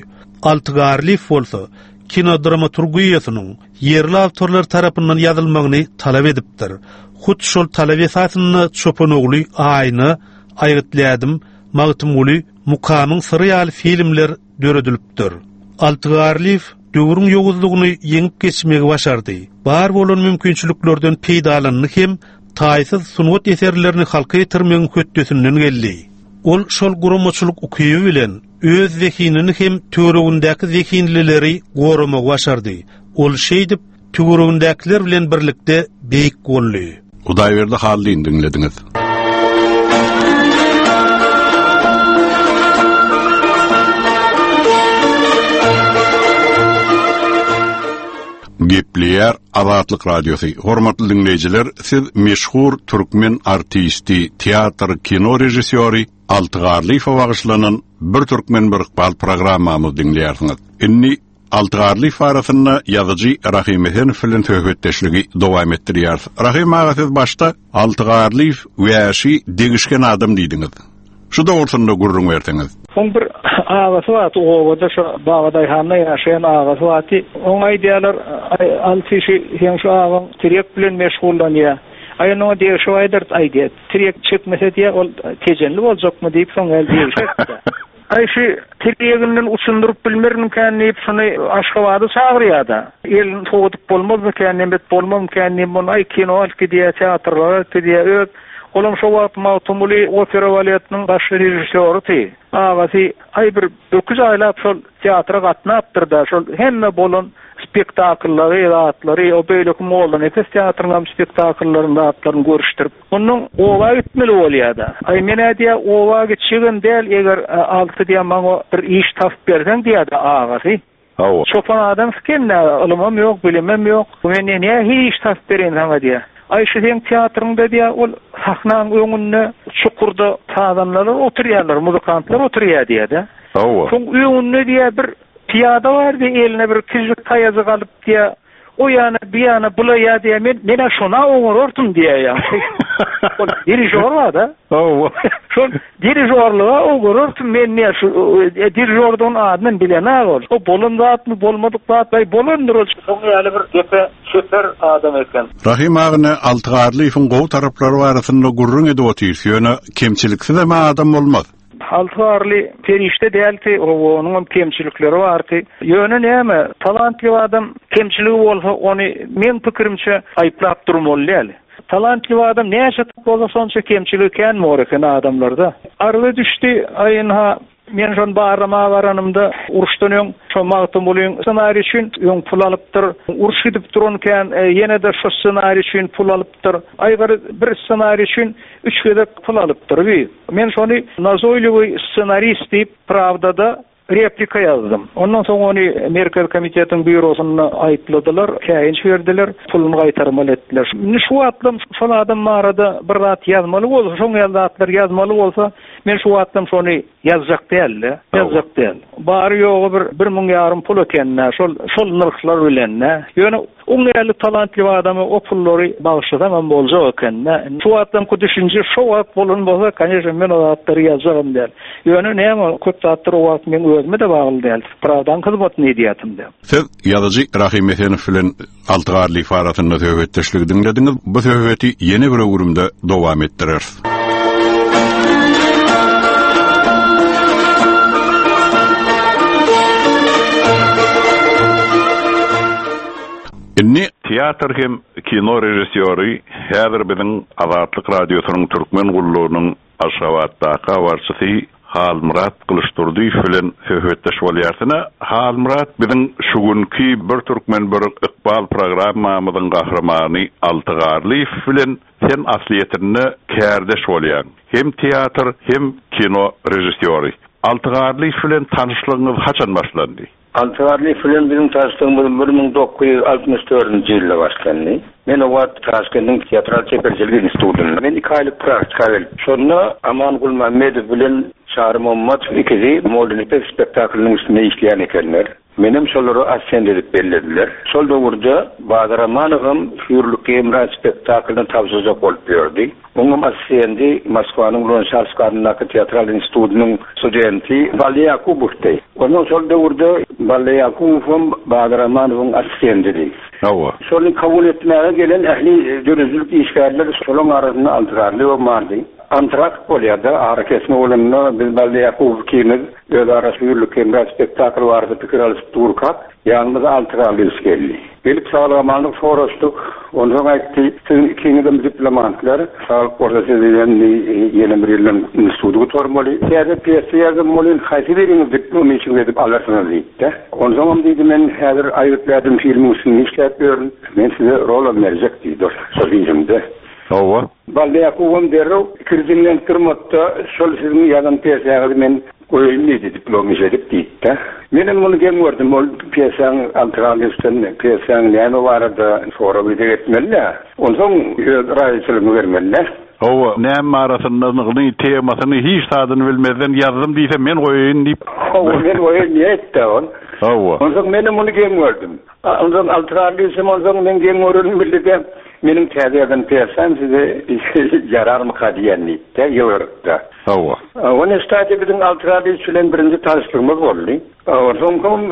Altıgarly bolsa, kino dramaturgiýasynyň yerli awtorlar tarapyndan ýazylmagyny talap edipdir. Hut şol talap esasyny Çopanogly aýyny aýrytladım, magtymly mukamyň serial filmler döredilipdir. Altıgarly döwrüň ýoguzlygyny ýeňip geçmegi başardy. Bar bolan mümkinçiliklerden peýdalanyny hem taýsyz sungat eserlerini halka ýetirmegiň hötdesinden geldi. Ol şol gurumaçylyk ukyby bilen öz zekinini hem töweregindäki zekinlileri gorumagy başardy. Ol şeýdip töweregindäkiler bilen birlikde beýik boldy. Hudaýberdi hallyny dinlediňiz. Gepleýär Azatlyk radiosu. Hormatly dinleýijiler, siz meşhur türkmen artisti, teatr, kino rejissöri Altıgarlyfa bagyşlanan bir türkmen bir iqbal programmamy dinleýärsiňiz. Inni Altıgarlyfa arasyna ýazyjy Rahim Ehenow bilen söhbetdeşligi dowam etdirýär. Rahim ağa, siz başda Altıgarlyf wäşi degişken adam diýdiňiz. Şu dogrusyna gurrun berseňiz. Son bir ağası var, ovada şu bağday hanna yaşayan ağası var. Ona idealar altışi hem şu ağın tirek bilen meşgullanýar. Ayno diye şu aydır aydiýet. Tirek çekmese diye ol tejenli boljakmy diýip soň el diýişek. Ay şu tireginden uçundurup bilmerim kännip şunu Aşgabatda çagyrýarda. Elin togutup bolmaz mekän, bet bolmam mekän, bunu ay kino alky diye teatrlar diye Olam şu wagt Mawtumly opera baletynyň baş rejissöri. Ağasy ay bir 9 aýlap şol teatra gatnapdyrda. Şol hemme bolan spektakllary, rahatlary, o beýleki molan efes teatrynň spektaklaryny atlaryny görüşdirip, onuň owa gitmeli bolýarda. Ay mene diýe owa gitşigen däl eger alty diýe maňa bir iş tapyp bersen diýdi ağasy. Çopan adam fikirne, ulumam ýok, bilemem ýok. Men näme iş tapyp beren sana diýe. Ayşeň teatrynda diýe ol sahnaň öňünde çukurda taýdanlar oturýarlar, muzykantlar oturýar diýe-de. Şoň öňünde diýe bir piyada bardy, eline bir kizik taýazy galyp diýe, o ýana bir ýana bulaýar diýe, men şona oňurtum diýe ýa. Ol dirijor var-da. Şol dirijorlyga oňurtum men näme şu dirijordan adyny bilen agol. O bolan zatmy bolmadyk zat bay bolandyr ol. Şoň ýaly bir gepe süper adam eken. Rahim ağını Altıgarlyfyň gowy taraplary barasynda gurrun edip oturýar. Kemçiliksiz ama adam bolmaz. Altıgarly perişte däldi, onuň kemçilikleri bardy. Ýöne näme? Talantly adam kemçiligi bolsa, ony men pikirimçe aýplap durmaly. Talantly adam näçe bolsa şonça kemçiligi ken moreken adamlarda. Arly düşdi aýynha men şon barama baranymda uruşdan öň şo Mawtumlyň ssenari üçin öň pul alypdyr. Uruş edip duranken ýene de şo ssenari üçin pul alypdyr. Aýgary bir ssenari üçin 3 gedek pul alypdyr. Men şonu nazoýlygy ssenarist diýip Pravdada replika ýazdym. Ondan soň ony Merkez komitetiň bürosyna aýtladylar, käýinç berdiler, puluny gaýtarmaly etdiler. Şu wagtlam şol adam marada bir rat ýazmaly bolsa, şoň ýazatlar ýazmaly bolsa, men şu wagtlam şonu ýazjak däl, ýazjak däl. Bary ýogy bir 1000 ýarym pul ekenler, şol nyrklar bilen. Ýöne oňaly talantly adamy o pullary bagşladan boljak eken. Şu wagtlam ku düşünje şu wagt bolan bolsa, kanyşa men o zatlary ýazarym däl. Ýöne näme köp zatlar o wagt men özüme de bagly däl. Prawdan hyzmat ne diýätim de. Siz ýazyjy Rahim Ehenow bilen Altıgarlyfa arasyna söhbetdeşligi dinlediňiz. Bu söhbeti ýene bir öwrümde dowam etdireriz. Inni teatr hem kino rejissöri häzir biziň Azatlyk radiosynyň türkmen gullugynyň Aşgabatdaky awarçysy Halmurat Kılıçdurdyýew bilen söhbetdeş bolýarsyna. Halmurat biziň şugünkü bir türkmen bir iqbal programmamyzyň gahramany Altıgarlyf bilen sen asliýetini kärdeş bolýar. Hem teatr hem kino rejissöri. Altıgarlyf bilen tanışlygyňyz haçan başlandy? Altıgarlyf bilen bizim tanışdığımız 1964-nji ýylda başlandy. Men o wagt Taşkendiň teatral çeperçiligi institutyna men 2 aýlyk praktika berdim. Şonu Amangul Mammedow bilen Şahry Mammadow ikisi Moldyny spektaklynyň üstünde işleýän ekenler. Menem şolary assistent edip berdiler. Şol döwürde Badar Amanowym Hürlük Emran spektaklyny tabjyjak bolup berdi. Oňam assistenti Moskwanyň Lonsarskaryň teatral institutynyň studenti Valiy Yakubow. Onuň şol döwürde Balyakovum Badramanovun asistendidir. Hawa. Şolun kabul etmeye gelen ehli dörüzlük işgärler şolun arasında antırarlı olmardı. Antrak bolyada ağrı kesme olanına biz Balyakov kimiz öz arası yürürlük emre spektakl vardı pikir alıp durkak yanımıza antırarlı iskelli. Gelip sağlamanlık soruştuk. Ondan aytti sizin ikiniz diplomantlar sağlık ortasından yeni bir yılın institutu tormalı. Sizde piyasa yazılmalı haysi veriniz diploma için edip alırsınız deyip. O zaman dedim ben hazır ayıtladım filmin üstünü işletiyorum. Ben size rol verecek deydi. Sözücümde. Hawa. Balyakovum derro krizinden tırmatta şol sizin yazan piyasayı men koyayım dedi diploma edip deyip. Benim bunu gördüm. O piyasanın antrenörlüğünden piyasanın ne vardı sonra bir de etmeli. Ondan rahatsızlığını vermeli. Hawa. Näme arasyndalygyny temasyny hiç tadyny bilmezden yazdım diýse men goýayn diýip. Hawa men goýayn diýetdi on. Hawa. Ondan benim bunu gördüm. Ondan antrenörlüğüm ondan men gördüm bildi. Mening täzeýärden piýasam size yararmy kadiýanny diýip ýörükdi. Hawa. Onu stadiýa bilen Altrady bilen birinji tanışdyrmak boldy. Soňkom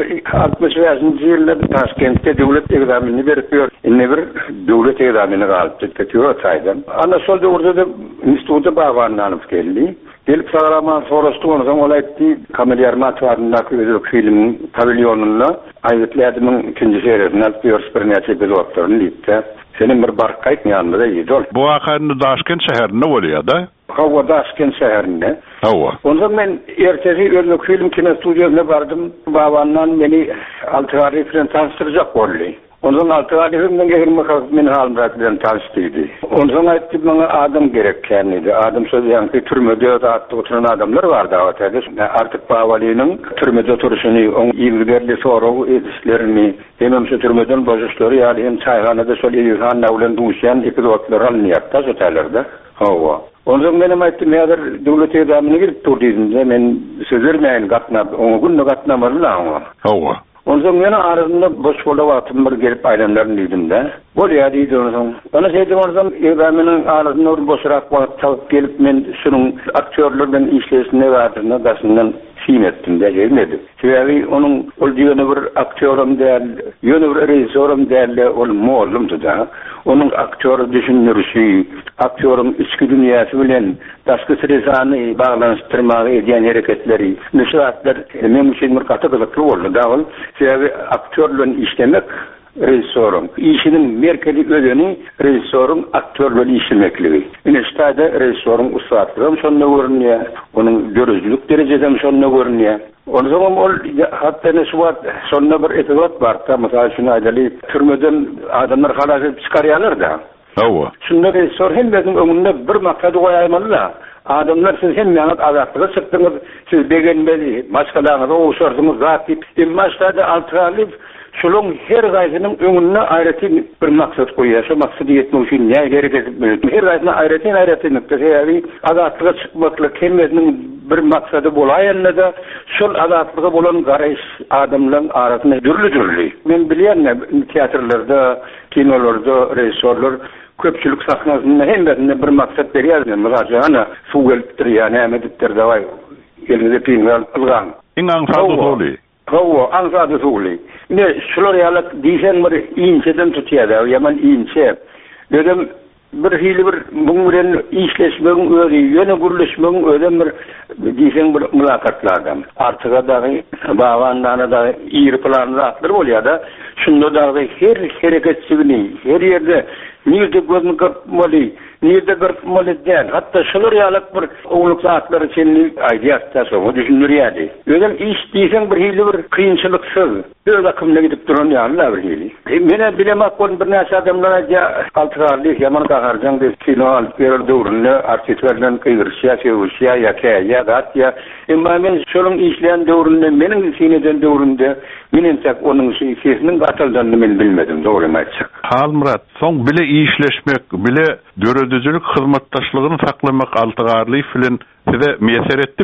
65-nji ýylda Taşkentde döwlet egzamini berip ýör. Indi bir döwlet egzamini galyp ketýär taýdan. Ana şol döwürde institutda baglananyp geldi. Gelip sağlaman soruştu onu zaman olaytdi. Kamelyar matwaryndaky özük filmin pavilyonunda aýytladymyň ikinji serisini alyp ýörüş bir näçe bezoktoryny diýipdi. Senin bir barkayt yanında ýydy. Bu akany Taşkent şäherinde bolýar-da. Hawa Taşkent şäherinde. Hawa. Ondan men ertesi özük film kino studiosuna bardım. Babandan meni Altrady bilen tanıştyrjak boldy. Ondan Altrady filmden gelmek men Halmrat bilen tanıştyrdy. Ondan aýtdy maňa adam gerekkäni idi. Adam sözýän ki türmede zatda oturan adamlar bardy awatda. Artık Bawalynyň türmede oturuşyny, oň ýygyderli soraw edişlerini, hem şu türmeden boşuşlary ýa-da hem çaýhanada şol ýygan bilen duşan epizodlar alınýar da şeýlerde. Hawa. Ondan menem aýtdym ýa-da döwlet egzamini girip durdyň. Men sözlermeýin gatnap, oňa günne gatnamarlar. Hawa. Ondan meni arasında boş bola wagtym bir gelip aýlanlaryny diýdim-de. Bolýar diýdi ondan. Bana şeýdim ondan egzaminiň arasynda boşrak wagt çalyp gelip men şunun aktörlerden işleşine bardyna daşyndan film etdim de gelmedi. Sebäbi onun ol ýöne bir aktörüm däl, ýöne bir rejissörüm däl, ol mollumdy da. Onun aktör düşünürüşi, aktörün içki dünyasy bilen daşky sirezany baglanşdyrmagy edýän hereketleri, nüşratlar men üçin bir gaty gyzykly boldy da ol. Sebäbi aktörle işlemek rejissörün işinin merkezi ödeni rejissörün aktörle işlemekligi. Ünestade rejissörün ustadlygy şonda görünýär, onun görüjlük derejeden şonda görünýär. O zaman ol hatta ne suat şonda bir epizod bar ta mesela şunu aýdaly türmeden adamlar halasyp çykarýarlar da. Hawa. Şunda rejissör hem bizim öňünde bir maksat goýarmaly. Adamlar siz hem ýanat azatlyga çykdyňyz, siz begenmeli, maskalaňyza oşardyňyz zat diýip, maksady Altrady şolun her gaýsynyň öňüne aýraty bir maksat goýýar. Şo maksady ýetmek üçin näme gerek edip, her gaýsyna aýraty nukdaty, azatlyga çykmakla kemmenin bir maksady bolaýanda da şol azatlyga bolan garaş adamlaryň arasynda türlü. Men bilýän teatrlarda, kinolarda rejissörler köpçülük sahnasında hem de bir maksat berýär. Mesela su gelipdir ýa-ni näme dipdir da way. Elinde pingal algan. Iňaň faduly. Hawa anzady suly. Ne şular ýaly diýsen bir inçeden tutýar, ýaman inçe. Dedim bir hili bir bu bilen işleşmegiň özi, ýöne gürleşmegiň özi bir diýsen bir mülakatlardan. Artyga dagy bawandan da ýyry planlar bolýar da, şunda dagy her hereketçiligi, her ýerde nirde gözüni görmeli, nirde görmeli diýen. Hatda şular ýaly bir ogluk zatlar içinli aýdýar soňa düşünürýärdi. Özüm iş diýsen bir hili bir kynçylyksız, öz akymyna gidip duran ýaly bir hili. Mene bilemek bolun bir näçe adamlar Altrady ýaman gaharjan diýip kino alyp berdi urunly artistlerden kygyrşýa, şeýşýa ýa-da gatya. Emma men şolun işleýän döwründe meniň sineden döwründe menen tek onun sesiniň gatyldygyny men bilmedim, dogry aýtsak. Halmrat, soň bile işleşmek, bile döredijilik hyzmatdaşlygyny saklamak Altrady bilen size meser etdimi?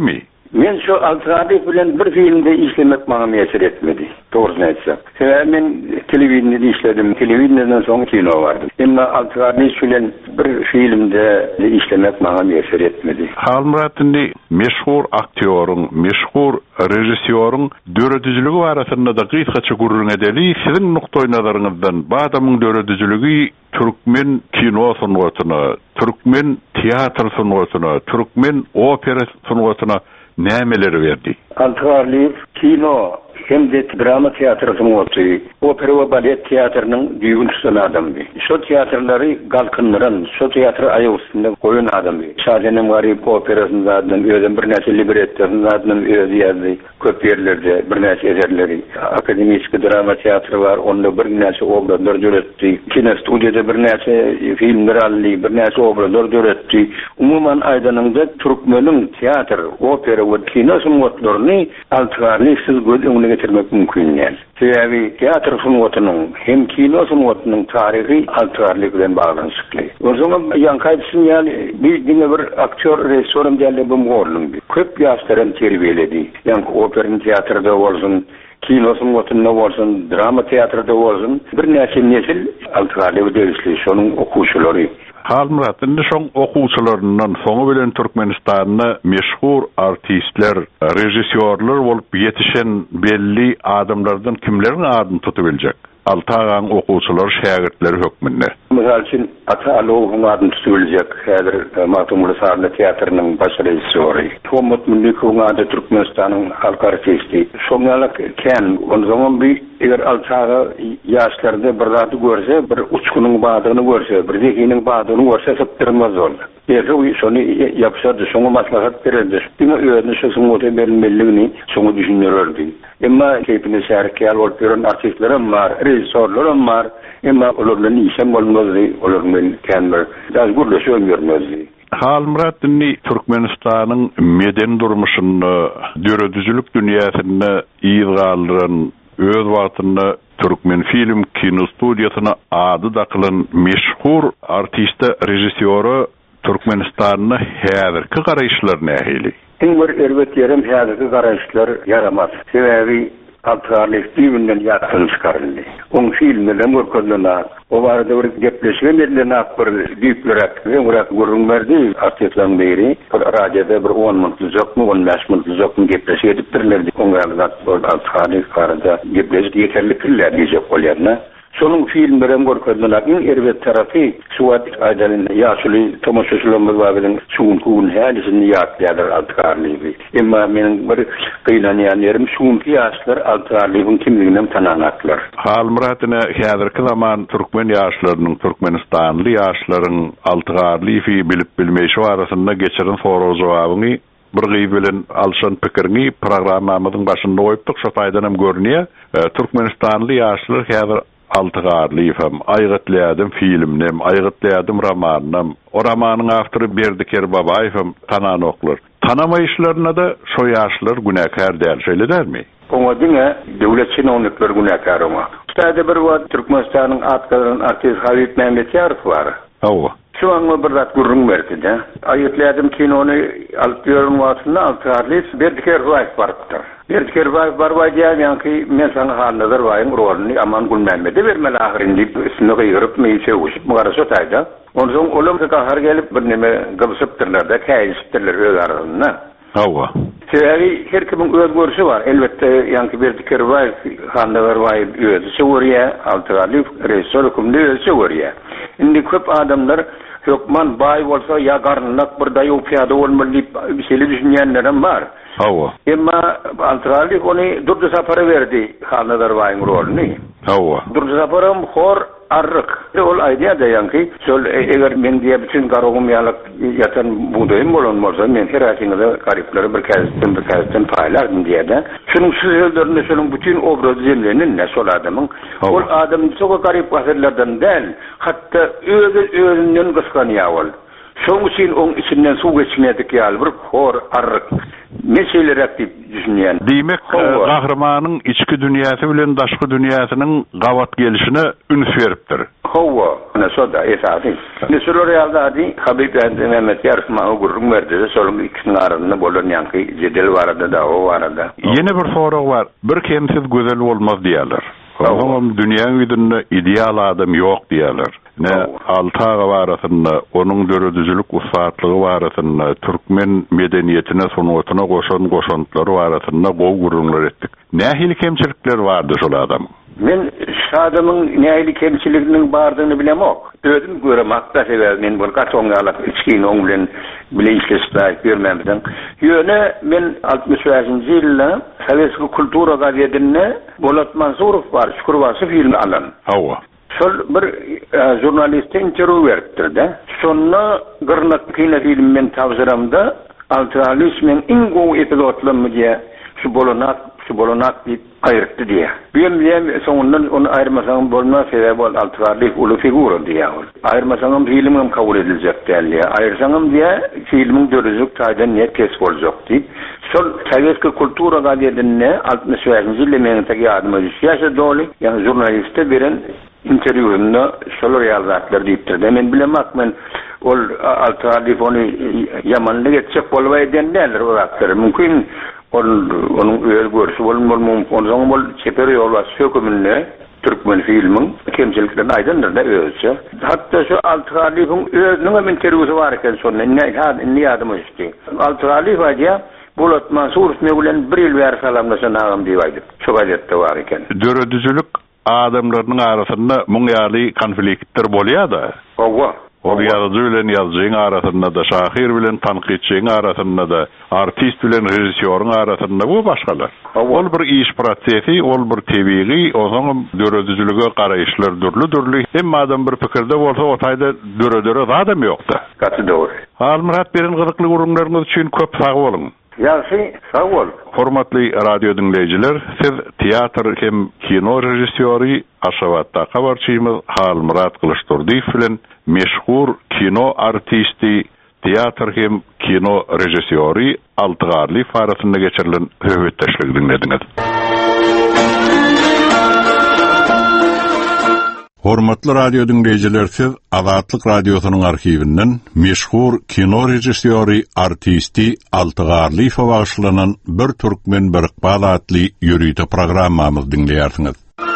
Men şu alternatif bilen bir filmde işlemek bana mesir etmedi. Doğrusunu etsem. Men televizyonda işledim. Televizyondan sonra kino vardı. Ama alternatif bilen bir filmde işlemek bana mesir etmedi. Halmurat'ın meşhur aktörün, meşhur rejissörün döredücülüğü arasında da gıytkaçı gurrun edeli. Sizin noktay nazarınızdan bu adamın döredücülüğü Türkmen kino sungatına, Türkmen tiyatr sungatına, Türkmen opera sungatına nämeleri verdi? Alternatif kino hem de drama tiyatrosunun otuyy, opera ve balet tiyatrının düýgünçüsü adamdy. Şu tiyatrları galkındıran, şu tiyatro aýagy üstünde goýan adamdy. Şadenem gary operasyny zadyň özüm bir näçe libretlerini zadyň özü ýazdy. Köp ýerlerde bir näçe eserleri. Akademik drama tiyatrı var, onda bir näçe obrazlar jöretdi. Kino studiýada bir näçe filmler aldy, bir näçe obrazlar jöretdi. Umuman aýdanynda Türkmeniň teatr, opera we kino sungatlaryny alternatifsiz göz öňüne getirmek mümkin ýa. Sebäbi teatr sungatynyň hem kino sungatynyň taryhy alternatif bilen baglanyşykly. Ozonam ýankaýsyn ýaly bir diňe bir aktör rejissörüm diýerler bu gorlundy. Köp ýaşlarym terbiýeledi. Ýa-ni opera teatrda bolsun, kino sungatynda bolsun, drama teatrda bolsun, bir näçe nesil alternatif derisli şonuň okuwçylary. Halmurat'ın şoň okuwçylaryndan soňy bilen Türkmenistanyň meşhur artistler, rejissörler bolup ýetişen belli adamlardan kimleriň adyny tutup biljek? Altagan okuwçylar, şägirdler hökmünde. Misal üçin Atalıoğlu'nun adyny tutup biljek. Häzir Mahmud Sarlı teatrının baş rejissöri. Tomat Münlikowyň ady Türkmenistanyň halk artisti. Şoňalyk ken, ondan bir eger alçağa ýaşlarda bir zat görse, bir uçkunyň badyny görse, bir zekiniň badyny görse sypdyrmaz ol. Ýa-da şonu ýapşardy, şoňa maslahat berdi. Diňe öýüni şu soňa berilmeligini şoňa düşünýärdi. Emma kepini şäherke bolup ýören artistlerim var, rejissörlerim var. Emma olaryň işem bolmazdy, olaryň kendir. Daz gurlaşýar görmezdi. Halmurat'ın Türkmenistanyň meden durmuşyny, döredüjülük dünýäsinde ýygaldyran öz wagtynda Türkmen film kino studiýasyna ady dakylan meşhur artist, rejissöri Türkmenistanyň häzirki garaýşlary nähili? Bir elbet yerim häzirki garaýşlar yaramaz. Sebäbi alternatif bilen ýatyn çykaryldy. Oň filmlerden görkezler. O barada bir gepleşmelerden akbar düýplerek, öňrek görünmerdi artistlaryň biri. Radioda bir 10 minutlyk, 15 minutlyk gepleşip edipdirlerdi. Oňa alternatif barada gepleşip ýeterli piller diýjek bolýarlar. Şonuň filmleriň görkezleriniň erbet tarapy suwat aýdanyň ýaşuly tomoşaçylarymyz bilen şuňkuň hälisini ýatlaýar alternatif. Emma meniň bir gynanýan ýerim şuňky ýaşlar alternatifin kimligini tananatlar. Halmurat'ın häzirki zaman Türkmen ýaşlarynyň, Türkmenistanly ýaşlaryň alternatify bilip bilmeýşi arasynda geçiren soraw jogabyny bir gyýy bilen alşan pikirini programmamyzyň başynda goýupdyk. Şu faýdanam görnýär. Türkmenistanly ýaşlar häzir alternatifim, aýgatlaýadym filmnem, aýgatlaýadym romannym. O romanyň awtory Berdiker Babaýewim tananoklar. Tanamaýyşlaryna da şo ýaşlar günäkär däl şeýledirmi? Oňa diňe döwlet çynownikler günäkär oňa. Şeýle bir wagt Türkmenistanyň atgalan artist Habib Mehmetýarow bar. Hawa. Şu an bir zat gurrun berdi. Aýatlaýadym kinony alyp ýörün wagtynda alternatif Berdiker Babaýew bardyr. Berdiker Babaýew diýýär ki, men sana halnazar waýyň roluny aman Gulmamede bermeli ahirinde üstüne gyýryp meýse uçup mugaraşa taýda. Ondan olam kahar gelip bir neme gıbsypdyrlar da käýişipdirler öz arasynda. Hawa. Sebäbi her kimiň öz görüşi bar. Elbetde ýa-ni Berdiker Babaýew halnazar waýyp özü şeýerýär, alternatif rejissör hukmunda özü şeýerýär. Indi köp adamlar Hökman bay bolsa ya garnlak bir daýy piýada bolmaly diýip bir şeýle düşünýänlerim bar. Hawa. Emma alternatif ony durdy sapara berdi halnazar waýyň roluny. Hawa. Durdy saparam hor arryk. Ol aýdýar ýa-ni şol eger men diýip bütün garagym ýalyk ýatan budaýym bolanmasa men her haýyňda garyplara bir käzden paýlardym diýär. Şunuň sözlerinde şunuň bütün obraz jemlerini näşol adamyň ol adam çok garyp hasarlardan däl, hatda özünden gyskanýar bol. Şoň üçin oň içinden suw geçmedik ýaly bir hor arryk meseleler aktyp düşünýän. Diýmek, gahrymanyň içki dünýäsi bilen daşky dünýäsiniň gawat gelişine üns beripdir. Hawa, ana şoda esasy. Mesele realdy, Habib Mehmet Yarfma ogurun berdi, şolum ikisiniň arasynda bolan ýanky jedel barada da o barada. Ýene bir sorag bar. Bir kimsiz gözel bolmaz diýerler. Oňam dünýä ýüzünde ideal adam ýok diýerler. Ne altaga barasynda, onuň döredüjülük usatlygy barasynda, türkmen medeniýetine sonuwatyna goşantlary barasynda gow gurulmalar etdik. Nähili kemçilikler bardy şol adam? Men şadamyň nähili kemçiliginiň bardygyny bilemok. Özüm görem makta sebäbi men bu kartonga alyp içkin oň bilen işleşip görmemden. Ýöne men 60-njy ýylda Sowetski kultura gazetine Bolat Mansurov bar, Şükürbaşy film alan. Hawa. Şol bir jurnaliste interview berdi. Şonna gyrnak kine film men tawzyramda Altralismen ingo epizodlarmy diye şu bolanak diýip aýrypdy diye. Benim soňundan onu aýrmasaň bolmaz sebäbi bol Altralif uly figura diýär. Aýrmasaňam filmim kabul ediljek diýär. Aýrsaňam diye filmiň dörüjük taýdan ne kes boljak diýip. Şol Sowetski kultura gazetine 60-njy ýylda meni tagi adymy ýaşa doly, ýani jurnaliste beren interwýunda şol ýazatlar diýipdir. Men bilemek men ol Altralif ony ýamanlyk etjek bolbay denler o wagtlar. Mümkin onun öýel görüşi bolmam, onuň bol çeper ýol we sökümine türkmen filmiň kemçiliklerini aýdandyr da özçe. Hatda şu Altralif'in özüniň interwýusy bar eken şonu ne ýadyma düşdi. Altralif aýdýa Bolat Mansurov bilen bir ýyl bäri salamlaşan agam diýip aýdyp. Şu gazetde bar eken. Döredüjülük adamlarynyň arasynda muňýaly konfliktler bolýar-da. Hawa. O ýazgy bilen ýazgyň arasynda da, şahyr bilen tanqidçiň arasynda da, artist bilen rejissýoryň arasynda bu başgalar. Ol bir iş prosesi, ol bir tebiği, oňa döredüjülüge garaýyşlar dürli. Hem adam bir pikirde bolsa, o taýda döredere adam ýokda. Gaty dogry. Almyrat beren gyzykly gurulmalarymyz üçin köp sag bolun. Ýa-şy, sag bol. Hormatly radio dinleýijiler, siz teatr hem kino rejissýory Aşgabat Takabarçymyz Halmurat Kılıçdurdiýew bilen meşhur kino artisti, teatr hem kino rejissýory Altygarly arasynda geçirilen höwetdeşlik dinlediňiz. Hormatly radio dinleýijiler, siz Azatlyk radiosynyň arhiwinden meşhur kino rejissýory, artisti Altygarly bagyşlanan bir türkmen birikbal adly ýörüýte programmamyz dinleýärsiňiz.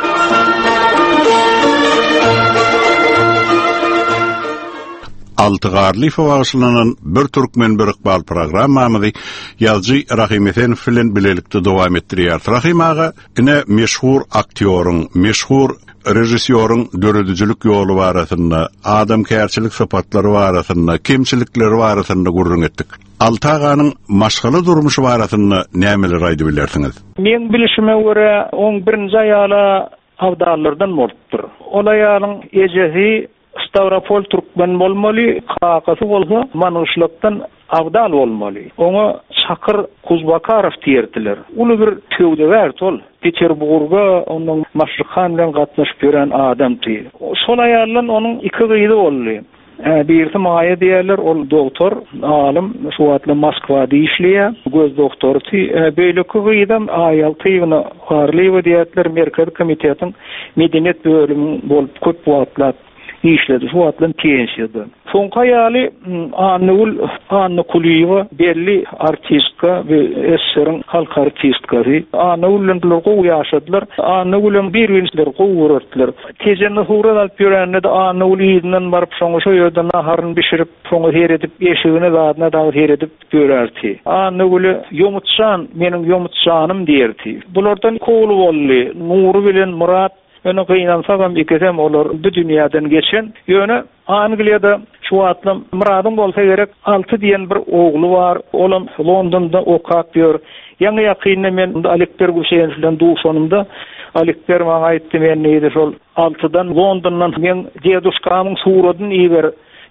Altygarly bagyşlanan bir türkmen birikbal programmamyzy ýazgy Rahim Efendiw bilen bilelikde dowam etdirýär. Rahim aga ine meşhur aktýoryň, meşhur rejissýoryň döredüjülük ýoly barasynda, adam kärçilik sapatlary barasynda, kemçilikleri barasynda gurrun etdik. Altaganyň maşgaly durmuşy barasynda nämeler aýdyp bilersiňiz? Men bilişime görä 11-nji aýala awdallardan bolupdyr. Ol aýalyň ejesi Stavropol türkmen bolmaly, kakasy bolsa manuşlukdan awdal bolmaly. Oňa Şakir Kuzbakarow diýerdiler. Uly bir tövde bärt ol. Peterburga onuň Maşrykhan bilen gatnaşyp ýören adam diýil. Şol aýalyň onuň iki gyzy boldy. Birisi maýa diýerler, ol doktor, alim, şu wagtda Moskwada işleýär, göz doktory. Beýleki gyzdan aýal tygyny harlyby diýerler, Merkez komitetiň medeniýet bölümi bolup köp wagtlar işledi. Şu atlan kenşedi. Soňky ýaly Anna Kuliýewa belli artistka we SSR-iň halk artistkasy. Anna bilen gowy ýaşadylar. Anna bilen bir-birini gowy gördiler. Tejende hura alyp ýörände de Anna Kuliýewiň baryp şoňa şu ýerden naharyn bişirip, şoňa her edip, eşigine zadna da her edip görärdi. Anna Kuliýew ýomutşan, meniň ýomutşanym diýerdi. Bulardan kowy boldy. Nury bilen Murat Öne kıynansagam ikesem olur bu dünýäden geçen. Ýöne Angliýada şu wagtda Muradym bolsa gerek 6 diýen bir ogly bar. Olam Londonda okap ýör. Ýa-ni ýakynda men Alekber Guşeýen bilen duşanymda Alekber maňa aýtdy men näde şol 6-dan Londondan men Diýeduşkamyň suratyny iýer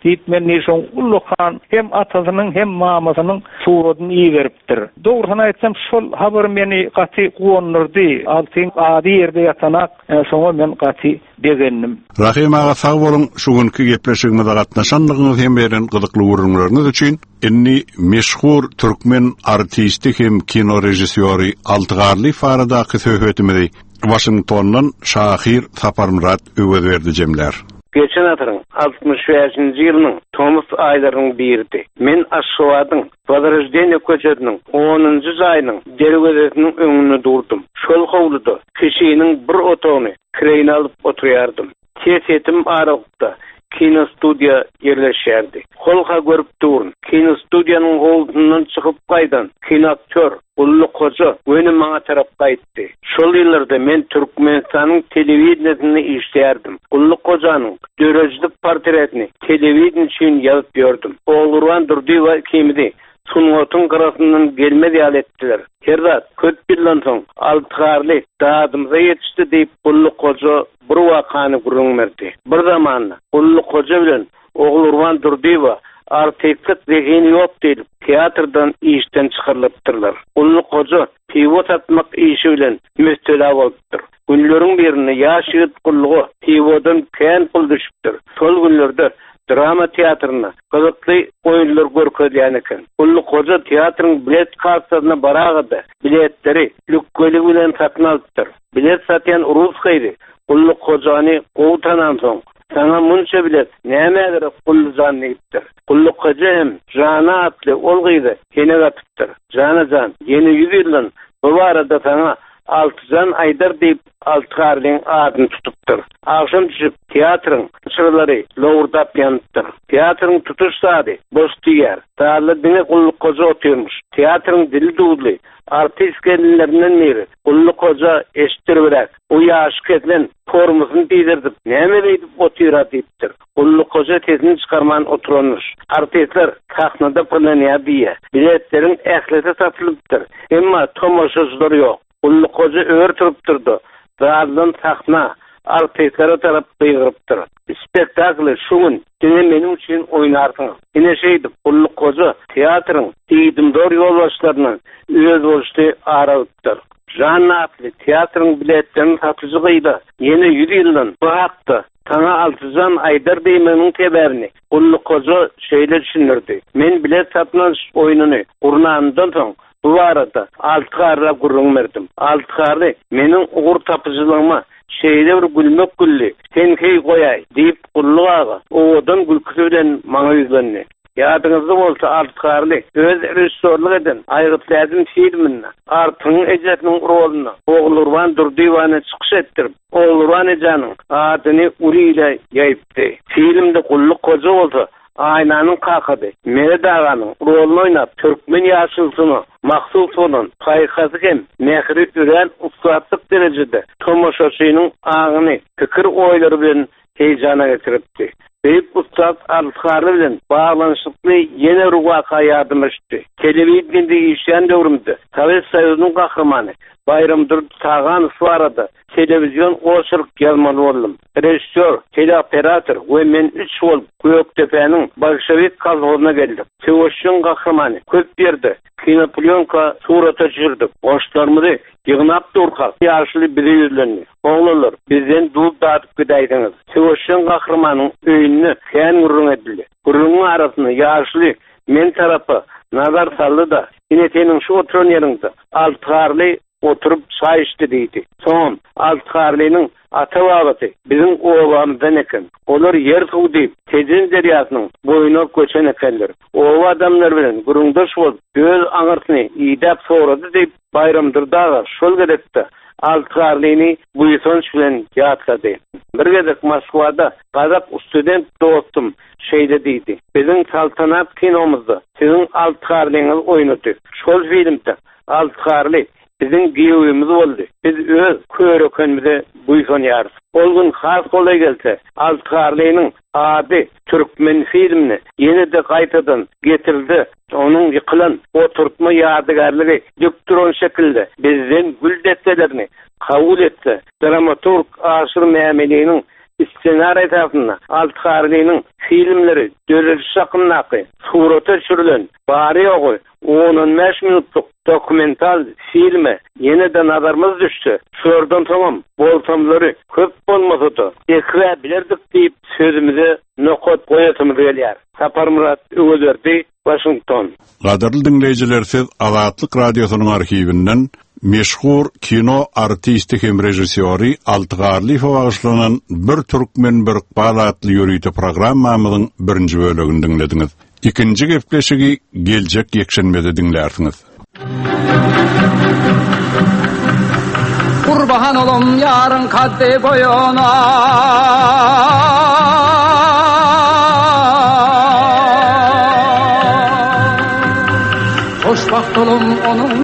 diýip men şoň Ulluhan hem atasynyň hem mamasynyň suratyny iýeripdir. Dogrusyny aýtsam şol habar meni gaty guwandyrdy. Altyn ady ýerde ýatanak soňa men gaty degendim. Rahim ağa sag bolun, şu günkü gepleşigimizde gatnaşanlygyňyz hem beren gyzykly urunlaryňyz üçin inni meşhur türkmen artisti hem kino rejissöri Altıgarly Faradaky söhbetimizi Washingtondan Şahir Saparmurat öwüz berdi jemler. Geçen atırın 65-nji ýylynyň Tomus aýlarynyň biridi. Men Aşgabatyň Bazarjdyň köçediniň 10-njy aýynyň derwezesiniň öňünde durdum. Şol howluda kişiniň bir otagyny kireýine alyp oturýardym. Tesetim aralykda kino studiýa ýerleşýärdi. Holga görüp durun. Kino studiýanyň howlundan çykyp gaýdan kino aktör Ullu Koca öňe maňa tarap gaýtdy. Şol ýyllarda men Türkmenistanyň telewizionyny işleýärdim. Ullu Kocanyň dörejilik portretini telewizion üçin ýazyp gördüm. Oğlurwan Durdywa kimidi Sunwatyn garasyndan gelmedi ýal etdiler. Herdat köp ýyldan soň Altıgarly dadymyza ýetişdi diýip Ullu Koca bir wakany gurulmerdi. Bir zamanla Ullu Koca bilen Oğlurwan Durdywa artistik zehini ýok diýip teatrdan işden çykarylypdyrlar. Ullu Koca piwo satmak işi bilen mesele bolupdyr. Günleriň birini ýaş ýigit gullugy piwodan kän pul düşüpdir. Şol günlerde drama teatrına gyzykly oýunlar görkezýän eken. Ullu Koca teatrın bilet kassasyna baragada biletleri lükgeli bilen satyn alypdyr. Bilet satýan Rusgaýdy Ullu Kocany gowtanan soň sana munça bilet näme gerek Ullujan diýipdir. Ullu Koca hem Jana atly olgydy hene gatypdyr. Janajan ýeni 100 ýyldan bu barada sana Altıjan Aýdar diýip Altıgarlyň adyny tutupdyr. Agşam düşüp teatrın çyrlary lowurdap ýanypdyr. Teatrın tutuş sady boş diýer. Dağlı dine Ullu Koca oturmuş. Teatrın dili dugly artist gelinlerinden biri Ullu Koca eşitdirberek. O ýaşy ketlen formusyny diýdirdip näme diýip otura diýipdir. Ullu Koca tezini çykarman oturanmış. Artistler sahnada pullanýar diýe. Biletleriň ählete satylypdyr. Emma tomoşaçylar ýok. Ullu Koca öwer turupdyrdy. Dağdan sahna artistlere tarap bıyırıptır. Spektakly şuň dine menim üçin oýnarsyň. Ine şeýdi Ullu Koca teatrın diýdimdor ýolbaşlaryny öz bolşdy aralypdyr. Jana atly teatrın biletlerini satyjygyda ýene 100 ýyldan bu hakda Taňa Altıjan Aýdar diýmeniň teberini Ullu Koca şeýle düşünürdi. Men bilet satmaş oýunyny gurnandan soň bu arada Altıgarly gurulmerdim. Altıgarly meniň ugur tapyjylygyma şeýle bir gülmek gülli sen hey goýay diýip Ullugaga odan gülküsi bilen maňa ýüzlendi. Ýadyňyzda bolsa Altıgarly öz rejissörlük eden Aýgytlaryň filminde Artyň ejetiniň roluny Oğlurwan Durdywana çykyş etdirip Oğlurwan ejanyň adyny uly ile ýaýypdy. Filmde Ullu Koca bolsa Aýnanyň kakady Mehmet aganyň roluny oýnap türkmen ýaşylysyny maksus bolan haýkasy hem mehri üren ustadlyk derejede tomoşaçynyň agyny pikir oýlary bilen heýjana getiripdi. Beýik ustad Altıgarly bilen baglanşykly ýene ruwaka ýardym etdi. Telewizionyda işleýän döwrümde Sowet Soýuzynyň gahrmany Bayram Durdy barada televizyon oşuruk ýazmaly boldum. Rejissör, teleoperator we men 3 bolup Göktepe'niň Bolşewik kolhozyna geldik. Teoşyň gahrmany köp berdi. Kinoplyonka surata çyrdyk. Oşlarymyzy ýygnap durkak. Ýaşly biri ýüzlendi. Oğlanlar bizden dul datyp gideýdiňiz. Teoşyň gahrmanyň öýüne kän gurrun edildi. Gurrunun arasyna ýaşly men tarapy nazar saldy da ineteniň şu oturan ýerinde Altıgarly oturup çay içti diýdi. Soň Altıgarlynyň ata babaty bizim owamyzdan eken. Olar ýer suw diýip Tejen derýasynyň boýuna köçen ekenler. O adamlar bilen gurundaş bolup göz aňyrsyny ýydyp sorady diýip Bayram Durdaga şol gerekde Altıgarlyny bu ýysonç bilen ýatlady. Bir gezek Moskwada gazap student dostum şeýle diýdi. Bizim saltanat kinomyzda siziň Altıgarlyňyz oýnady. Şol filmde Altıgarly bizim giýewimiz boldy. Biz öz körekenimize buýsanýarys. Ol gün has golay gelse Altıgarlynyň ady türkmen filmini ýene-de gaýtadan getirildi. Onuň ýykylan oturtma ýadygarlygy ýükdiren şekilde bizden gül deptelerini kabul etse, dramaturg Aşyr Mämeliňiň Ssenariy tarafından Altıkarlı'nın filmleri dörüş şakınlaqı surata sürülen bari oğu 10-15 minutluk dokumental filme yeniden nazarımız düştü. Şuradan tamam boltamları köp bolmasa da ekre bilirdik deyip sözümüze nokot koyatımız gelýär. Sapar Murat Ögözerdi, Washington. Gadarly dinleyijiler, siz Azatlyk Radiosynyň arhiwinden meşhur kino artisti hem rejissöri Altıgarlyfa bagyşlanan bir türkmen bir balatly ýörüýte programmamyzyň birinji bölügini dinlediňiz. İkinci gepleşigi geljek ýekşenbede dinlärsiňiz. Kurban olum yarın kadde boyuna hoşbaht olum onun